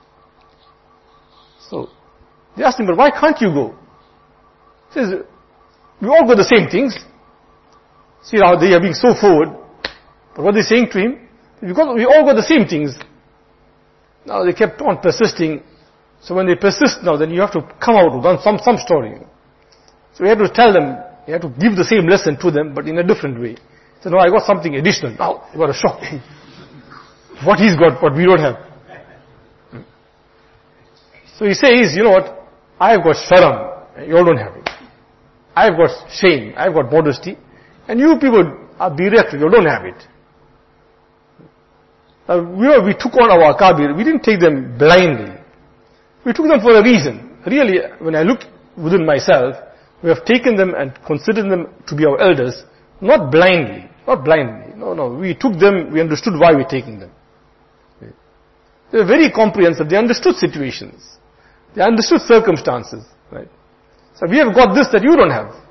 So they asked him, but why can't you go? He says, we all got the same things. See how they are being so forward. But what they're saying to him, because we all got the same things. Now they kept on persisting. So when they persist now, then you have to come out with some story. So we had to tell them, you have to give the same lesson to them, but in a different way. So no, I got something additional. Now you got a shock. What he's got, what we don't have. So he says, you know what? I've got sharam, you all don't have it. I've got shame, I've got modesty, and you people are bereft, you don't have it. We took on our akabir, we didn't take them blindly. We took them for a reason. Really, when I look within myself, we have taken them and considered them to be our elders, not blindly. No, we took them, we understood why we're taking them. They were very comprehensive, they understood situations. They understood circumstances, right? So we have got this that you don't have.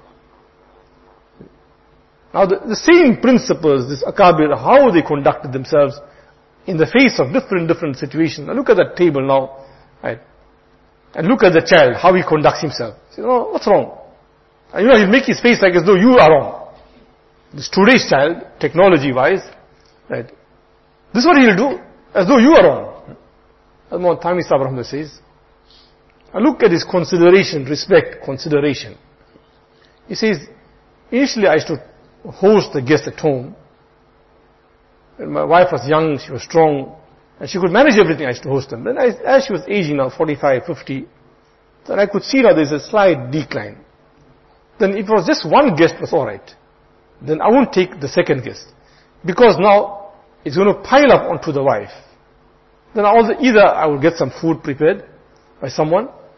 Now the same principles, this akabir, how they conducted themselves in the face of different situations. Now look at that table now, right? And look at the child, how he conducts himself. Say, oh, what's wrong? And he'll make his face like as though you are wrong. This today's child, technology-wise, right? This is what he'll do, as though you are wrong. As Muhammad Thami Sahib Rahmah says, and look at his consideration. He says, initially I used to host the guest at home. And my wife was young, she was strong, and she could manage everything. I used to host them. Then as she was aging now, 45, 50, then I could see now there's a slight decline. Then if it was just one guest was alright. Then I won't take the second guest. Because now it's going to pile up onto the wife. Then either I will get some food prepared by someone,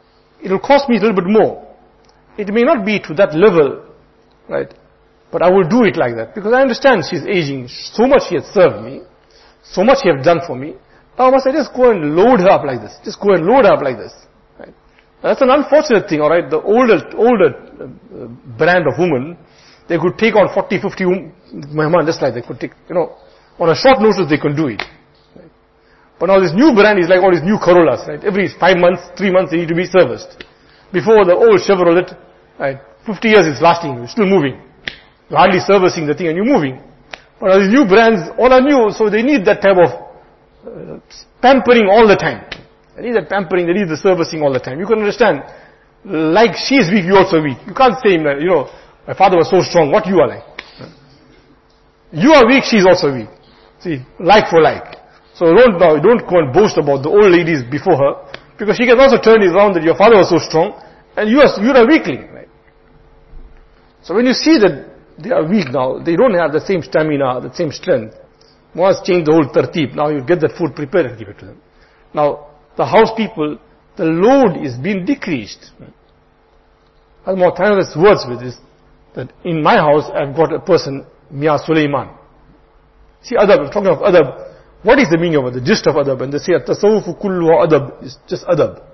it will cost me a little bit more. It may not be to that level, right? But I will do it like that because I understand she's aging. So much she has served me. So much she has done for me. Now must I just go and load her up like this? Just go and load her up like this. Right? That's an unfortunate thing, alright? The older brand of woman, they could take on 40, 50 mehman just like they could take, on a short notice they can do it. Right? But now this new brand is like all these new Corollas, right? Every 5 months, 3 months they need to be serviced. Before the old Chevrolet, right? 50 years it's lasting, it's still moving. You're hardly servicing the thing and you're moving. But now these new brands, all are new, so they need that type of pampering all the time. They need that pampering, they need the servicing all the time. You can understand, like she is weak, you also weak. You can't say, my father was so strong, what you are like. You are weak, she is also weak. See, like for like. So don't go and boast about the old ladies before her, because she can also turn it around that your father was so strong, and you're a weakling. Right? So when you see that they are weak now, they don't have the same stamina, the same strength. Once change the whole tartib, now you get that food prepared and give it to them. Now, the house people, the load is being decreased. Al-Mu'tazili's words with this, that in my house I've got a person, Mia Sulaiman. See, adab, talking of adab, what is the meaning of it, the gist of adab? And they say, at-tasawwufu kulluhu adab, is just adab.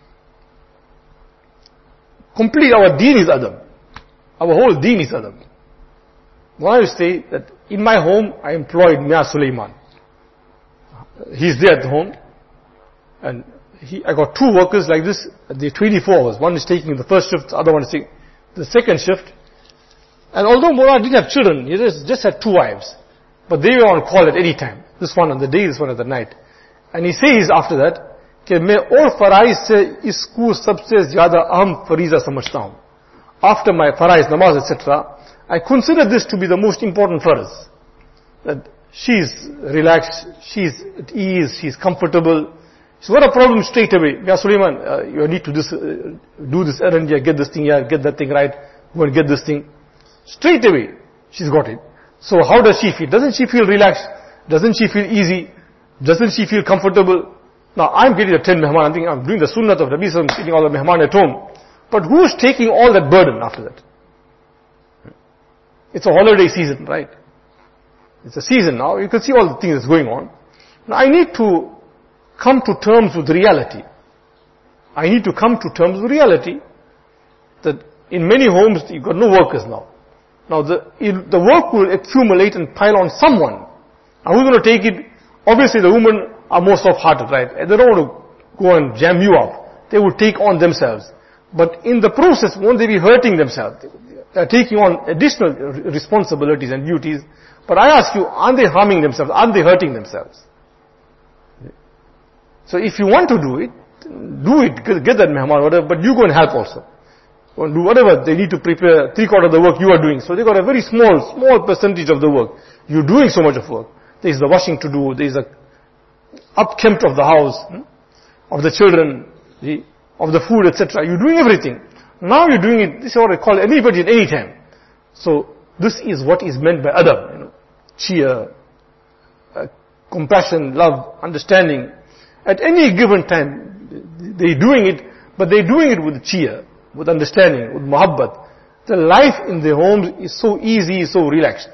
Complete, our deen is adab. Our whole deen is adab. Why you say that in my home I employed Mia Sulaiman. He's there at home, and I got 2 workers like this, they're 24 hours. One is taking the first shift, the other one is taking the second shift. And although Mullah didn't have children, he just had 2 wives. But they were on call at any time. This one on the day, this one at the night. And he says after that, कि मैं और फराइज से इसको सबसे ज़्यादा अहम फरीज़ा समझता हूँ. After my faraiz, namaz, etc., I consider this to be the most important farz. That she's relaxed, she's at ease, she's comfortable. She's got a problem straight away. Ya Sulaiman, you need to do this errand here, get this thing here, get that thing right, go and get this thing. Straight away, she's got it. So how does she feel? Doesn't she feel relaxed? Doesn't she feel easy? Doesn't she feel comfortable? Now I'm getting the 10 mehman, I'm thinking I'm doing the sunnah of Nabi Sallallahu Alaihi Wasallam, sitting all the mehman at home. But who's taking all that burden after that? It's a holiday season, right? It's a season now, you can see all the things that's going on. Now I need to come to terms with reality. I need to come to terms with reality that in many homes you've got no workers now. Now the work will accumulate and pile on someone. Now who's going to take it? Obviously the women are more soft-hearted, right? They don't want to go and jam you up. They will take on themselves. But in the process, won't they be hurting themselves? They are taking on additional responsibilities and duties. But I ask you, aren't they harming themselves? Aren't they hurting themselves? So if you want to do it, get that mehman, whatever, but you go and help also. Go and do whatever they need to prepare, 3/4 of the work you are doing. So they got a very small percentage of the work. You're doing so much of work. There is the washing to do, there is the upkeep of the house, of the children, of the food, etc. You're doing everything. Now you're doing it, this is what I call anybody at any time. So this is what is meant by adab, cheer, compassion, love, understanding. At any given time, they're doing it, but they're doing it with cheer, with understanding, with muhabbat. The life in their homes is so easy, so relaxed.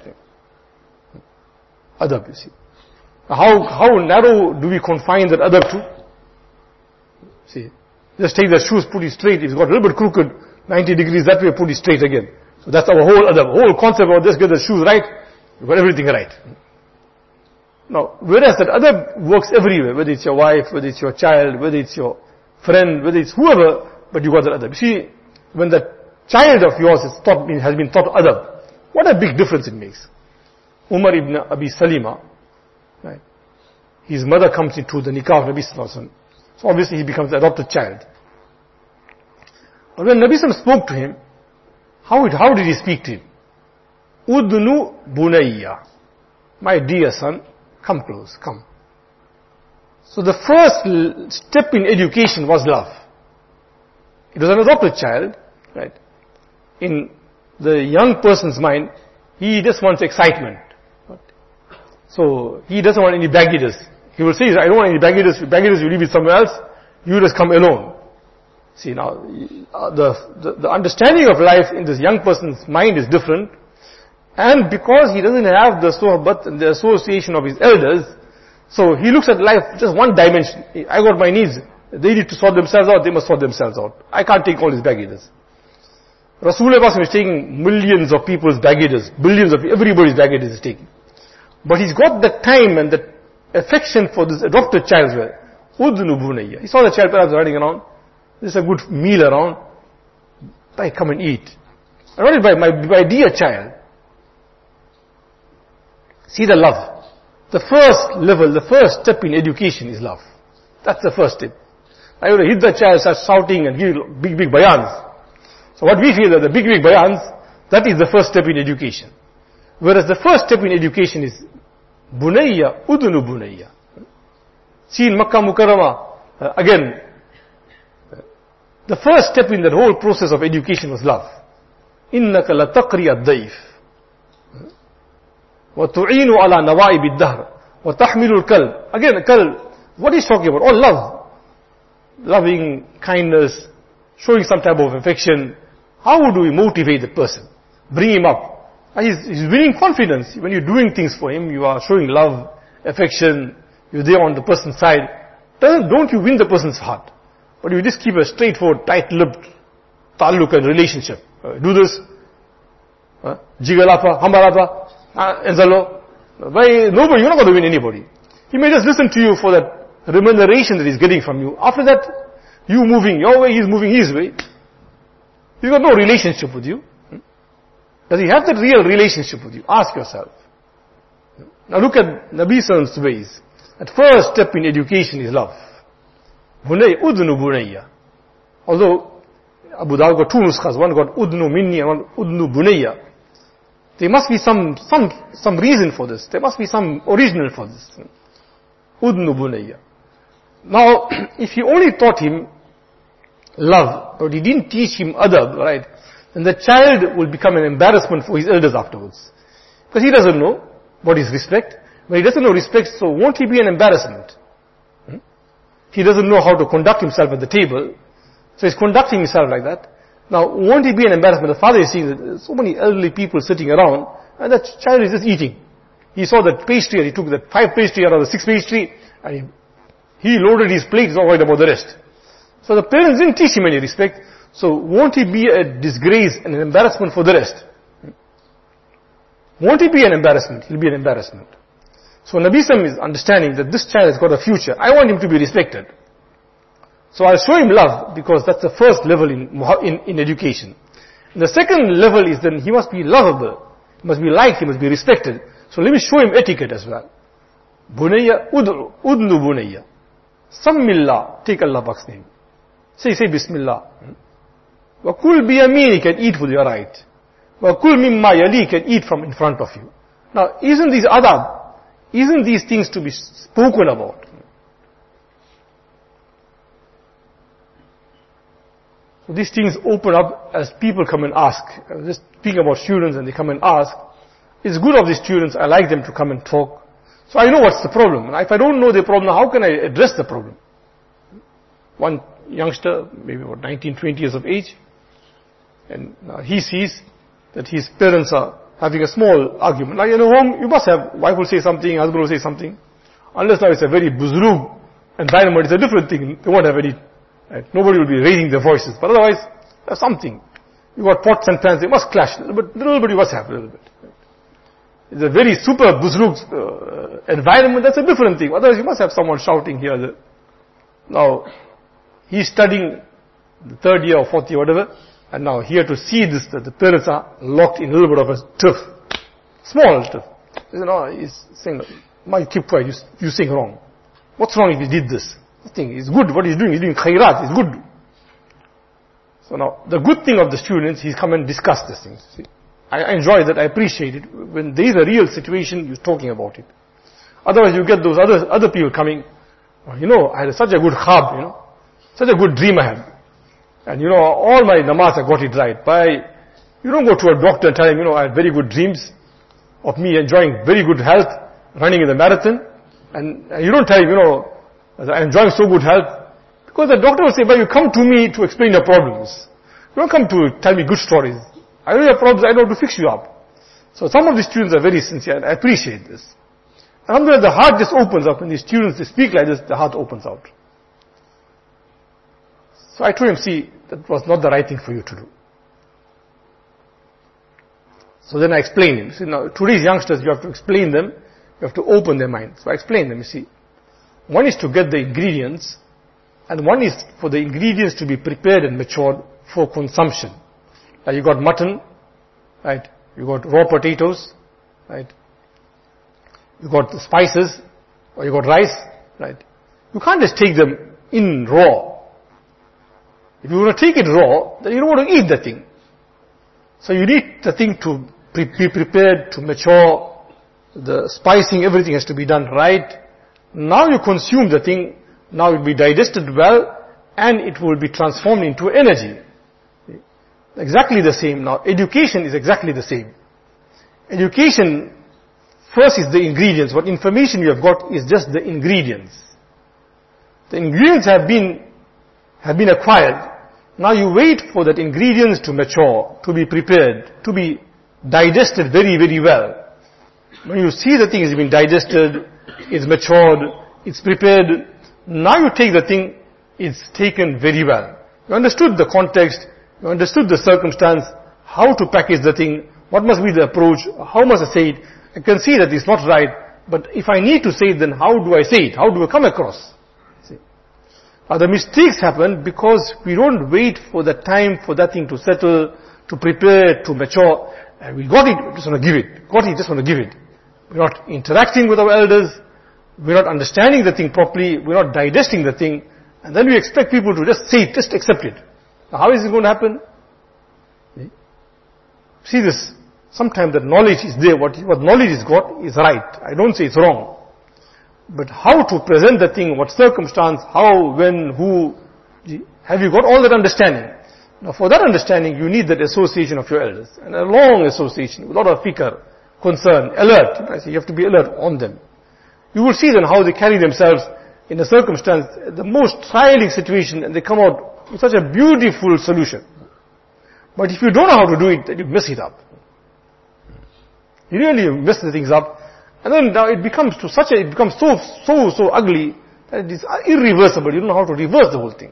Adab, you see. How narrow do we confine that adab to? See, just take the shoes, put it straight. If it's got a little bit crooked, 90 degrees that way, put it straight again. So that's our whole adab, whole concept of just get the shoes right, you've got everything right. Now, whereas that adab works everywhere, whether it's your wife, whether it's your child, whether it's your friend, whether it's whoever, but you got that adab. See, when the child of yours has been taught adab, what a big difference it makes. Umar ibn Abi Salima, right? His mother comes into the nikah of Nabi Sallallahu Alaihi Wasallam. So obviously he becomes the adopted child. But when Nabi Sallallahu Alaihi Wasallam spoke to him, how did he speak to him? Udnu bunayya. My dear son, come close, come. So the first step in education was love. It was an adopted child, right? In the young person's mind, he just wants excitement. So he doesn't want any baggages. He will say, I don't want any baggages. Baggages you leave it somewhere else. You just come alone. See now, the understanding of life in this young person's mind is different. And because he doesn't have the sohbat and the association of his elders, so he looks at life just one dimension. I got my needs. They need to sort themselves out. They must sort themselves out. I can't take all these baggages. Rasulullah is taking millions of people's baggages. Billions of everybody's baggages is taking. But he's got the time and the affection for this adopted child as well. Udnu bunayya. He saw the child perhaps running around. There's a good meal around. I come and eat. I want it by my dear child. See the love. The first level, the first step in education is love. That's the first step. I would hit the child, start shouting and give big bayans. So what we feel that the big bayans, that is the first step in education. Whereas the first step in education is bunayya, udunu bunayya. See in Makkah Mukarramah, again, the first step in that whole process of education was love. إِنَّكَ لَتَقْرِيَ الضَّيْفِ وَتُعِينُ عَلَى نَوَائِبِ الدَّهْرِ وَتَحْمِلُ الْكَلْبِ. Again, kalb, what is talking about? All love. Loving, kindness, showing some type of affection. How do we motivate the person? Bring him up. He's winning confidence. When you're doing things for him, you are showing love, affection, you're there on the person's side. Don't you win the person's heart. But you just keep a straightforward, tight-lipped taluk and relationship. Do this. Jigalapa, Hambarapa, Enzalo. Nobody, you're not going to win anybody. He may just listen to you for that remuneration that he's getting from you. After that, you moving your way, he's moving his way. He's got no relationship with you. Does he have that real relationship with you? Ask yourself. Now look at Nabi Sallam's ways. That first step in education is love. Bunay, udnu bunayya. Although Abu Dawud got two nuskhas, one got udnu minni and one udnu bunayya. There must be some reason for this. There must be some original for this. Udnu bunayya. Now, if he only taught him love, but he didn't teach him adab, right, then the child will become an embarrassment for his elders afterwards. Because he doesn't know what is respect. When he doesn't know respect, so won't he be an embarrassment? He doesn't know how to conduct himself at the table, so he's conducting himself like that. Now, won't he be an embarrassment? The father is seeing that there's so many elderly people sitting around, and that child is just eating. He saw that pastry, and he took that 5 pastry out of the 6 pastry, and he loaded his plate, he's not worried about the rest. So the parents didn't teach him any respect, so won't he be a disgrace and an embarrassment for the rest? Won't he be an embarrassment? He'll be an embarrassment. So Nabi Sallam is understanding that this child has got a future. I want him to be respected. So I'll show him love because that's the first level in education. And the second level is then he must be lovable. He must be liked, he must be respected. So let me show him etiquette as well. Bunayya udnu bunayya. Sammillah, take Allah Pak's name. Say Bismillah. Wa kul biyamini, can eat with your right. Wa kul mimma yali, can eat from in front of you. Now, isn't these adab? Isn't these things to be spoken about? So these things open up as people come and ask. I was just speaking about students and they come and ask. It's good of the students, I like them to come and talk. So I know what's the problem. And if I don't know the problem, how can I address the problem? One youngster, maybe about 19, 20 years of age, and he sees that his parents are having a small argument. Now, in a home, you must have, wife will say something, husband will say something. Unless now it's a very buzrug environment, it's a different thing. They won't have any, right? Nobody will be raising their voices. But otherwise, there's something. You got pots and pans, they must clash. But little bit you must have a little bit. It's a very super buzrug environment, that's a different thing. Otherwise, you must have someone shouting here. There. Now, he's studying the 3rd year or 4th year, whatever. And now here to see this, that the parents are locked in a little bit of a tiff. Small tiff. He's saying, "My, keep quiet, you sing wrong. What's wrong if you did this? Nothing, it's good, what he's doing khairat, it's good." So now, the good thing of the students, he's come and discussed this thing. See? I enjoy that, I appreciate it. When there is a real situation, you're talking about it. Otherwise you get those other people coming, I had such a good khab, such a good dream I had. And all my namaz I got it right. You don't go to a doctor and tell him, I had very good dreams of me enjoying very good health, running in the marathon. And you don't tell him, I'm enjoying so good health Because the doctor will say, but you come to me to explain your problems. You don't come to tell me good stories. I know your problems, I know how to fix you up. So some of the students are very sincere, and I appreciate this. Alhamdulillah, the heart just opens up. When these students, they speak like this, the heart opens out. So I told him, see, that was not the right thing for you to do. So then I explained him. See, now, today's youngsters, you have to explain them, you have to open their minds. So I explained them, you see. One is to get the ingredients, and one is for the ingredients to be prepared and matured for consumption. Like you got mutton, right? You got raw potatoes, right? You got the spices, or you got rice, right? You can't just take them in raw. If you want to take it raw, then you don't want to eat the thing. So you need the thing to be prepared, to mature. The spicing, everything has to be done right. Now you consume the thing, now it will be digested well, and it will be transformed into energy. Exactly the same. Now education is exactly the same. Education, first is the ingredients. What information you have got is just the ingredients. The ingredients have been acquired. Now you wait for that ingredients to mature, to be prepared, to be digested very, very well. When you see the thing has been digested, it's matured, it's prepared, now you take the thing, it's taken very well. You understood the context, you understood the circumstance, how to package the thing, what must be the approach, how must I say it. I can see that it's not right, but if I need to say it, then how do I say it? How do I come across? See? Now the mistakes happen because we don't wait for the time for that thing to settle, to prepare, to mature. And we got it, we just want to give it. Got it, just want to give it. We're not interacting with our elders, we're not understanding the thing properly, we're not digesting the thing, and then we expect people to just say it, just accept it. Now how is it going to happen? See this, sometimes that knowledge is there, what knowledge is got is right. I don't say it's wrong. But how to present the thing, what circumstance, how, when, who, have you got all that understanding? Now for that understanding, you need that association of your elders, and a long association, with a lot of fikr, concern, alert. I say you have to be alert on them. You will see then how they carry themselves in a circumstance, the most trying situation, and they come out with such a beautiful solution. But if you don't know how to do it, then you mess it up. You really mess the things up, and then now it becomes so ugly that it is irreversible. You don't know how to reverse the whole thing.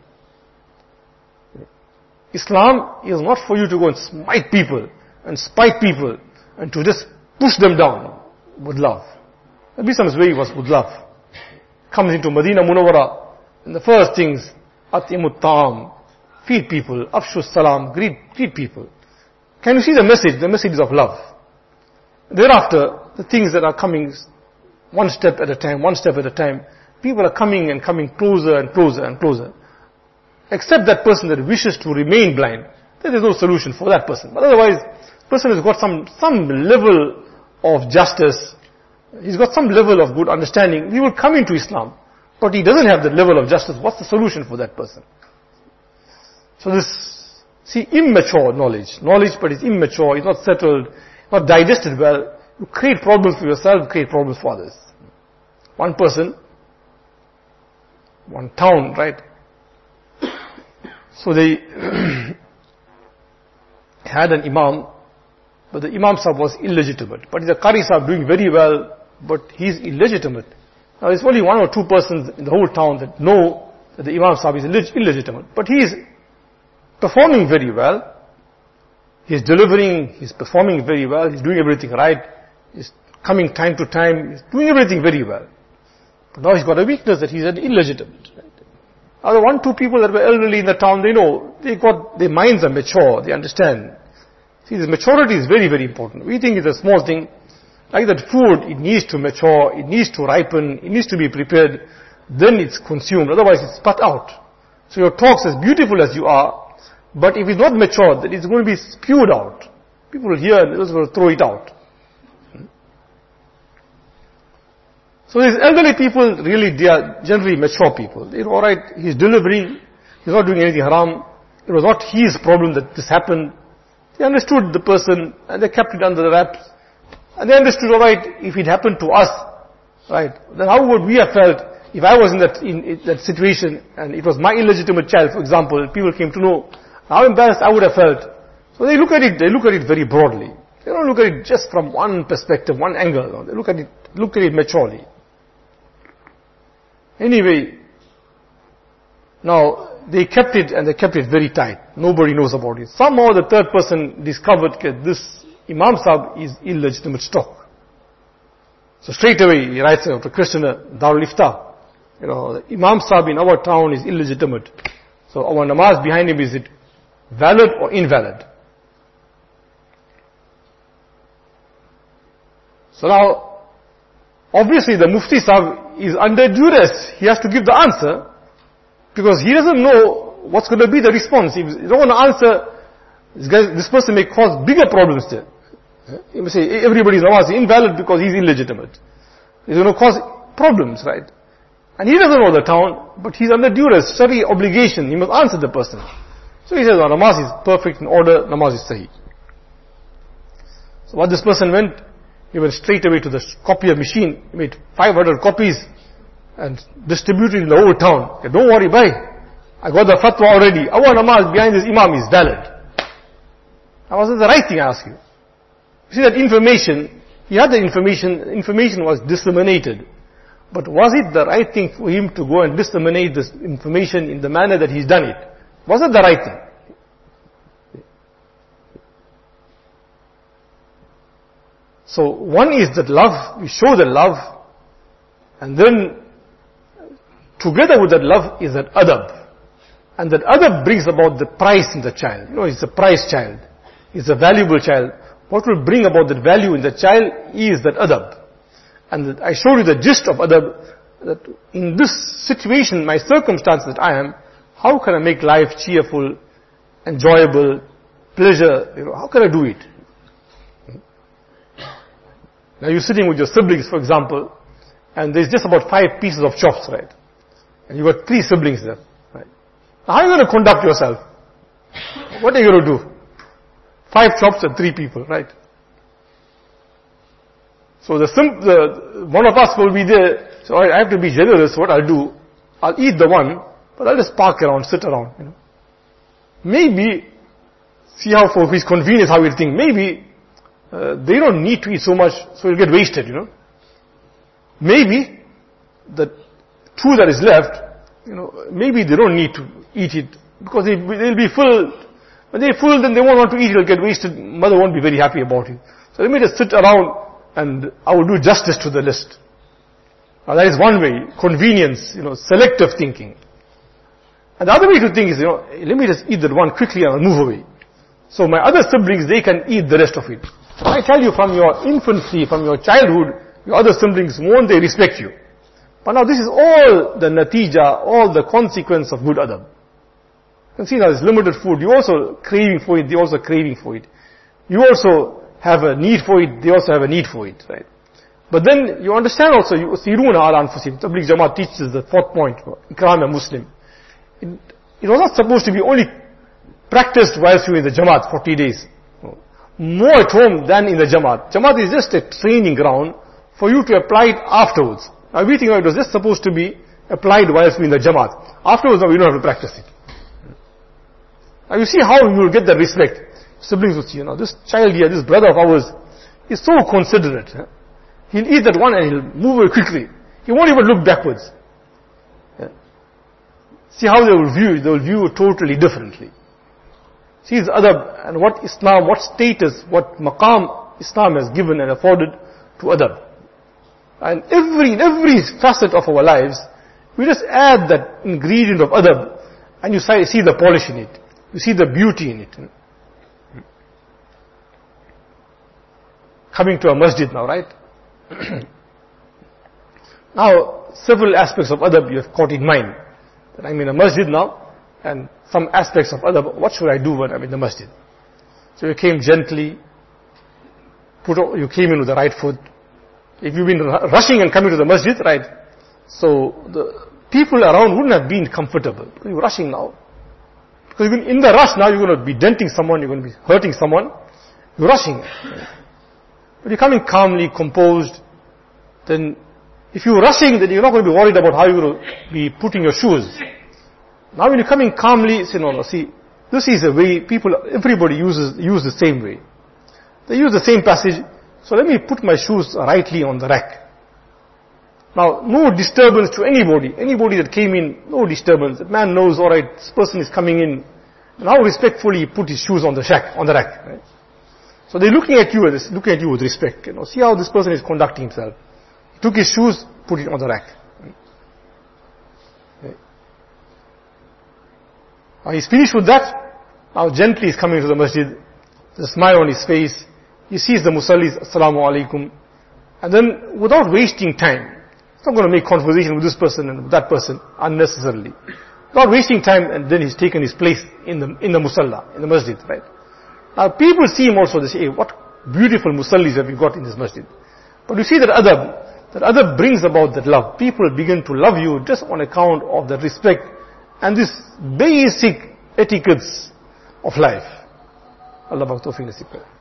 Islam is not for you to go and smite people and spite people and to just push them down with love. Nabi Sallallahu way was with love. Comes into Medina Munawwara, and the first things, At'imut ta'am, feed people, afshu salam, greet people. Can you see the message? The message is of love. Thereafter, the things that are coming one step at a time, people are coming and coming closer and closer and closer. Except that person that wishes to remain blind, there is no solution for that person. But otherwise, the person has got some level of justice, he's got some level of good understanding, he will come into Islam. But he doesn't have that level of justice, what's the solution for that person? So this, see, immature knowledge but it's immature, it's not settled, not digested well, you create problems for yourself, create problems for others. One person, one town, right? So they had an imam, but the imam sahib was illegitimate. But the qari sahib doing very well, but he's illegitimate. Now there's only one or two persons in the whole town that know that the imam sahib is illegitimate. But he is performing very well. He's delivering, he's performing very well, he's doing everything right. He's coming time to time, he's doing everything very well. But now he's got a weakness that he's an illegitimate. Right? Other one, two people that were elderly in the town, they know, their minds are mature, they understand. See, this maturity is very, very important. We think it's a small thing. Like that food, it needs to mature, it needs to ripen, it needs to be prepared, then it's consumed, otherwise it's spat out. So your talks, as beautiful as you are, but if it's not matured, then it's going to be spewed out. People will hear and they're just going to throw it out. So these elderly people, really, they are generally mature people. They're alright, he's delivering, he's not doing anything haram. It was not his problem that this happened. They understood the person and they kept it under the wraps. And they understood, alright, if it happened to us, right, then how would we have felt if I was in that situation and it was my illegitimate child, for example, people came to know how embarrassed I would have felt. So they look at it very broadly. They don't look at it just from one perspective, one angle. No, they look at it maturely. Anyway, now they kept it very tight. Nobody knows about it. Somehow the third person discovered that this Imam Sahib is illegitimate stock. So straight away he writes to Krishna, Darul Ifta. The Imam Sahib in our town is illegitimate. So our namaz behind him, is it valid or invalid? So now, obviously the Mufti Sahib is under duress. He has to give the answer because he doesn't know what's going to be the response. If you don't want to answer, this person may cause bigger problems there. He may say everybody's namaz is invalid because he's illegitimate. He's going to cause problems, right? And he doesn't know the town, but he's under duress, shari obligation. He must answer the person. So he says, namaz is perfect, in order, namaz is sahih. So what this person went, he went straight away to the copier machine. He made 500 copies and distributed in the whole town. Said, don't worry, bhai. I got the fatwa already. Our namaz behind this imam is valid. Now, was it the right thing, I ask you? You see that information, he had the information was disseminated. But was it the right thing for him to go and disseminate this information in the manner that he's done it? Was it the right thing? So one is that love, we show the love, and then together with that love is that adab. And that adab brings about the price in the child. It's a prize child. It's a valuable child. What will bring about that value in the child is that adab. And I showed you the gist of adab, that in this situation, my circumstance that I am, how can I make life cheerful, enjoyable, pleasure, how can I do it? Now you're sitting with your siblings, for example, and there's just about 5 pieces of chops, right? And you've got 3 siblings there, right? Now how are you going to conduct yourself? What are you going to do? 5 chops and 3 people, right? So one of us will be there, so I have to be generous. What I'll do, I'll eat the one, but I'll just park around, sit around, Maybe, see how for his convenience, how he'll think, maybe they don't need to eat so much, so it'll get wasted, Maybe the 2 that is left, maybe they don't need to eat it because they'll be full. When they're full, then they won't want to eat, it'll get wasted. Mother won't be very happy about it. So let me just sit around and I will do justice to the list. Now that is one way, convenience, selective thinking. And the other way to think is, let me just eat that one quickly and I'll move away. So my other siblings, they can eat the rest of it. I tell you, from your infancy, from your childhood, your other siblings, won't they respect you? But now this is all the natija, all the consequence of good adab. You can see now there's limited food. You also craving for it, they also craving for it. You also have a need for it, they also have a need for it, right? But then you understand also, Siruna ala anfusim. Tabligh Jamaat teaches the 4th point, Ikram a Muslim. It was not supposed to be only practiced whilst you were in the Jamaat 40 days. More at home than in the Jamaat. Jamaat is just a training ground for you to apply it afterwards. Now we think it was just supposed to be applied whilst we were in the Jamaat. Afterwards, now we don't have to practice it. Now you see how you will get the respect. Siblings will see, this child here, this brother of ours, is so considerate. He'll eat that one and he'll move very quickly. He won't even look backwards. See how they will view it. They will view it totally differently. See his adab and what Islam, what status, what maqam Islam has given and afforded to adab. And in every facet of our lives, we just add that ingredient of adab and you see the polish in it. You see the beauty in it. Coming to a masjid now, right? Now, several aspects of adab you have caught in mind. That I'm in a masjid now, and some aspects of adab, what should I do when I'm in the masjid? So you came gently, you came in with the right foot. If you've been rushing and coming to the masjid, right? So the people around wouldn't have been comfortable. You're rushing now. Because in the rush now, you're going to be denting someone, you're going to be hurting someone. You're rushing. But you're coming calmly, composed, then If you're rushing, then you're not going to be worried about how you're going to be putting your shoes. Now when you're coming calmly, say, no, see, this is a way everybody use the same way. They use the same passage, so let me put my shoes rightly on the rack. Now, no disturbance to anybody. Anybody that came in, no disturbance. That man knows, alright, this person is coming in. And how respectfully he put his shoes on the rack. Right? So they're looking at you with respect. See how this person is conducting himself. He took his shoes, put it on the rack. Right? Now he's finished with that. Now gently he's coming to the masjid. The smile on his face. He sees the musallis, Assalamu alaikum. And then, without wasting time, he's not going to make conversation with this person and with that person unnecessarily. Without wasting time, and then he's taken his place in the musalla, in the masjid, right? Now people see him also, they say, hey, what beautiful musallis have you got in this masjid. But you see that adab brings about that love. People begin to love you just on account of the respect and this basic etiquettes of life. Allah Bhak Tawfiq Nasib.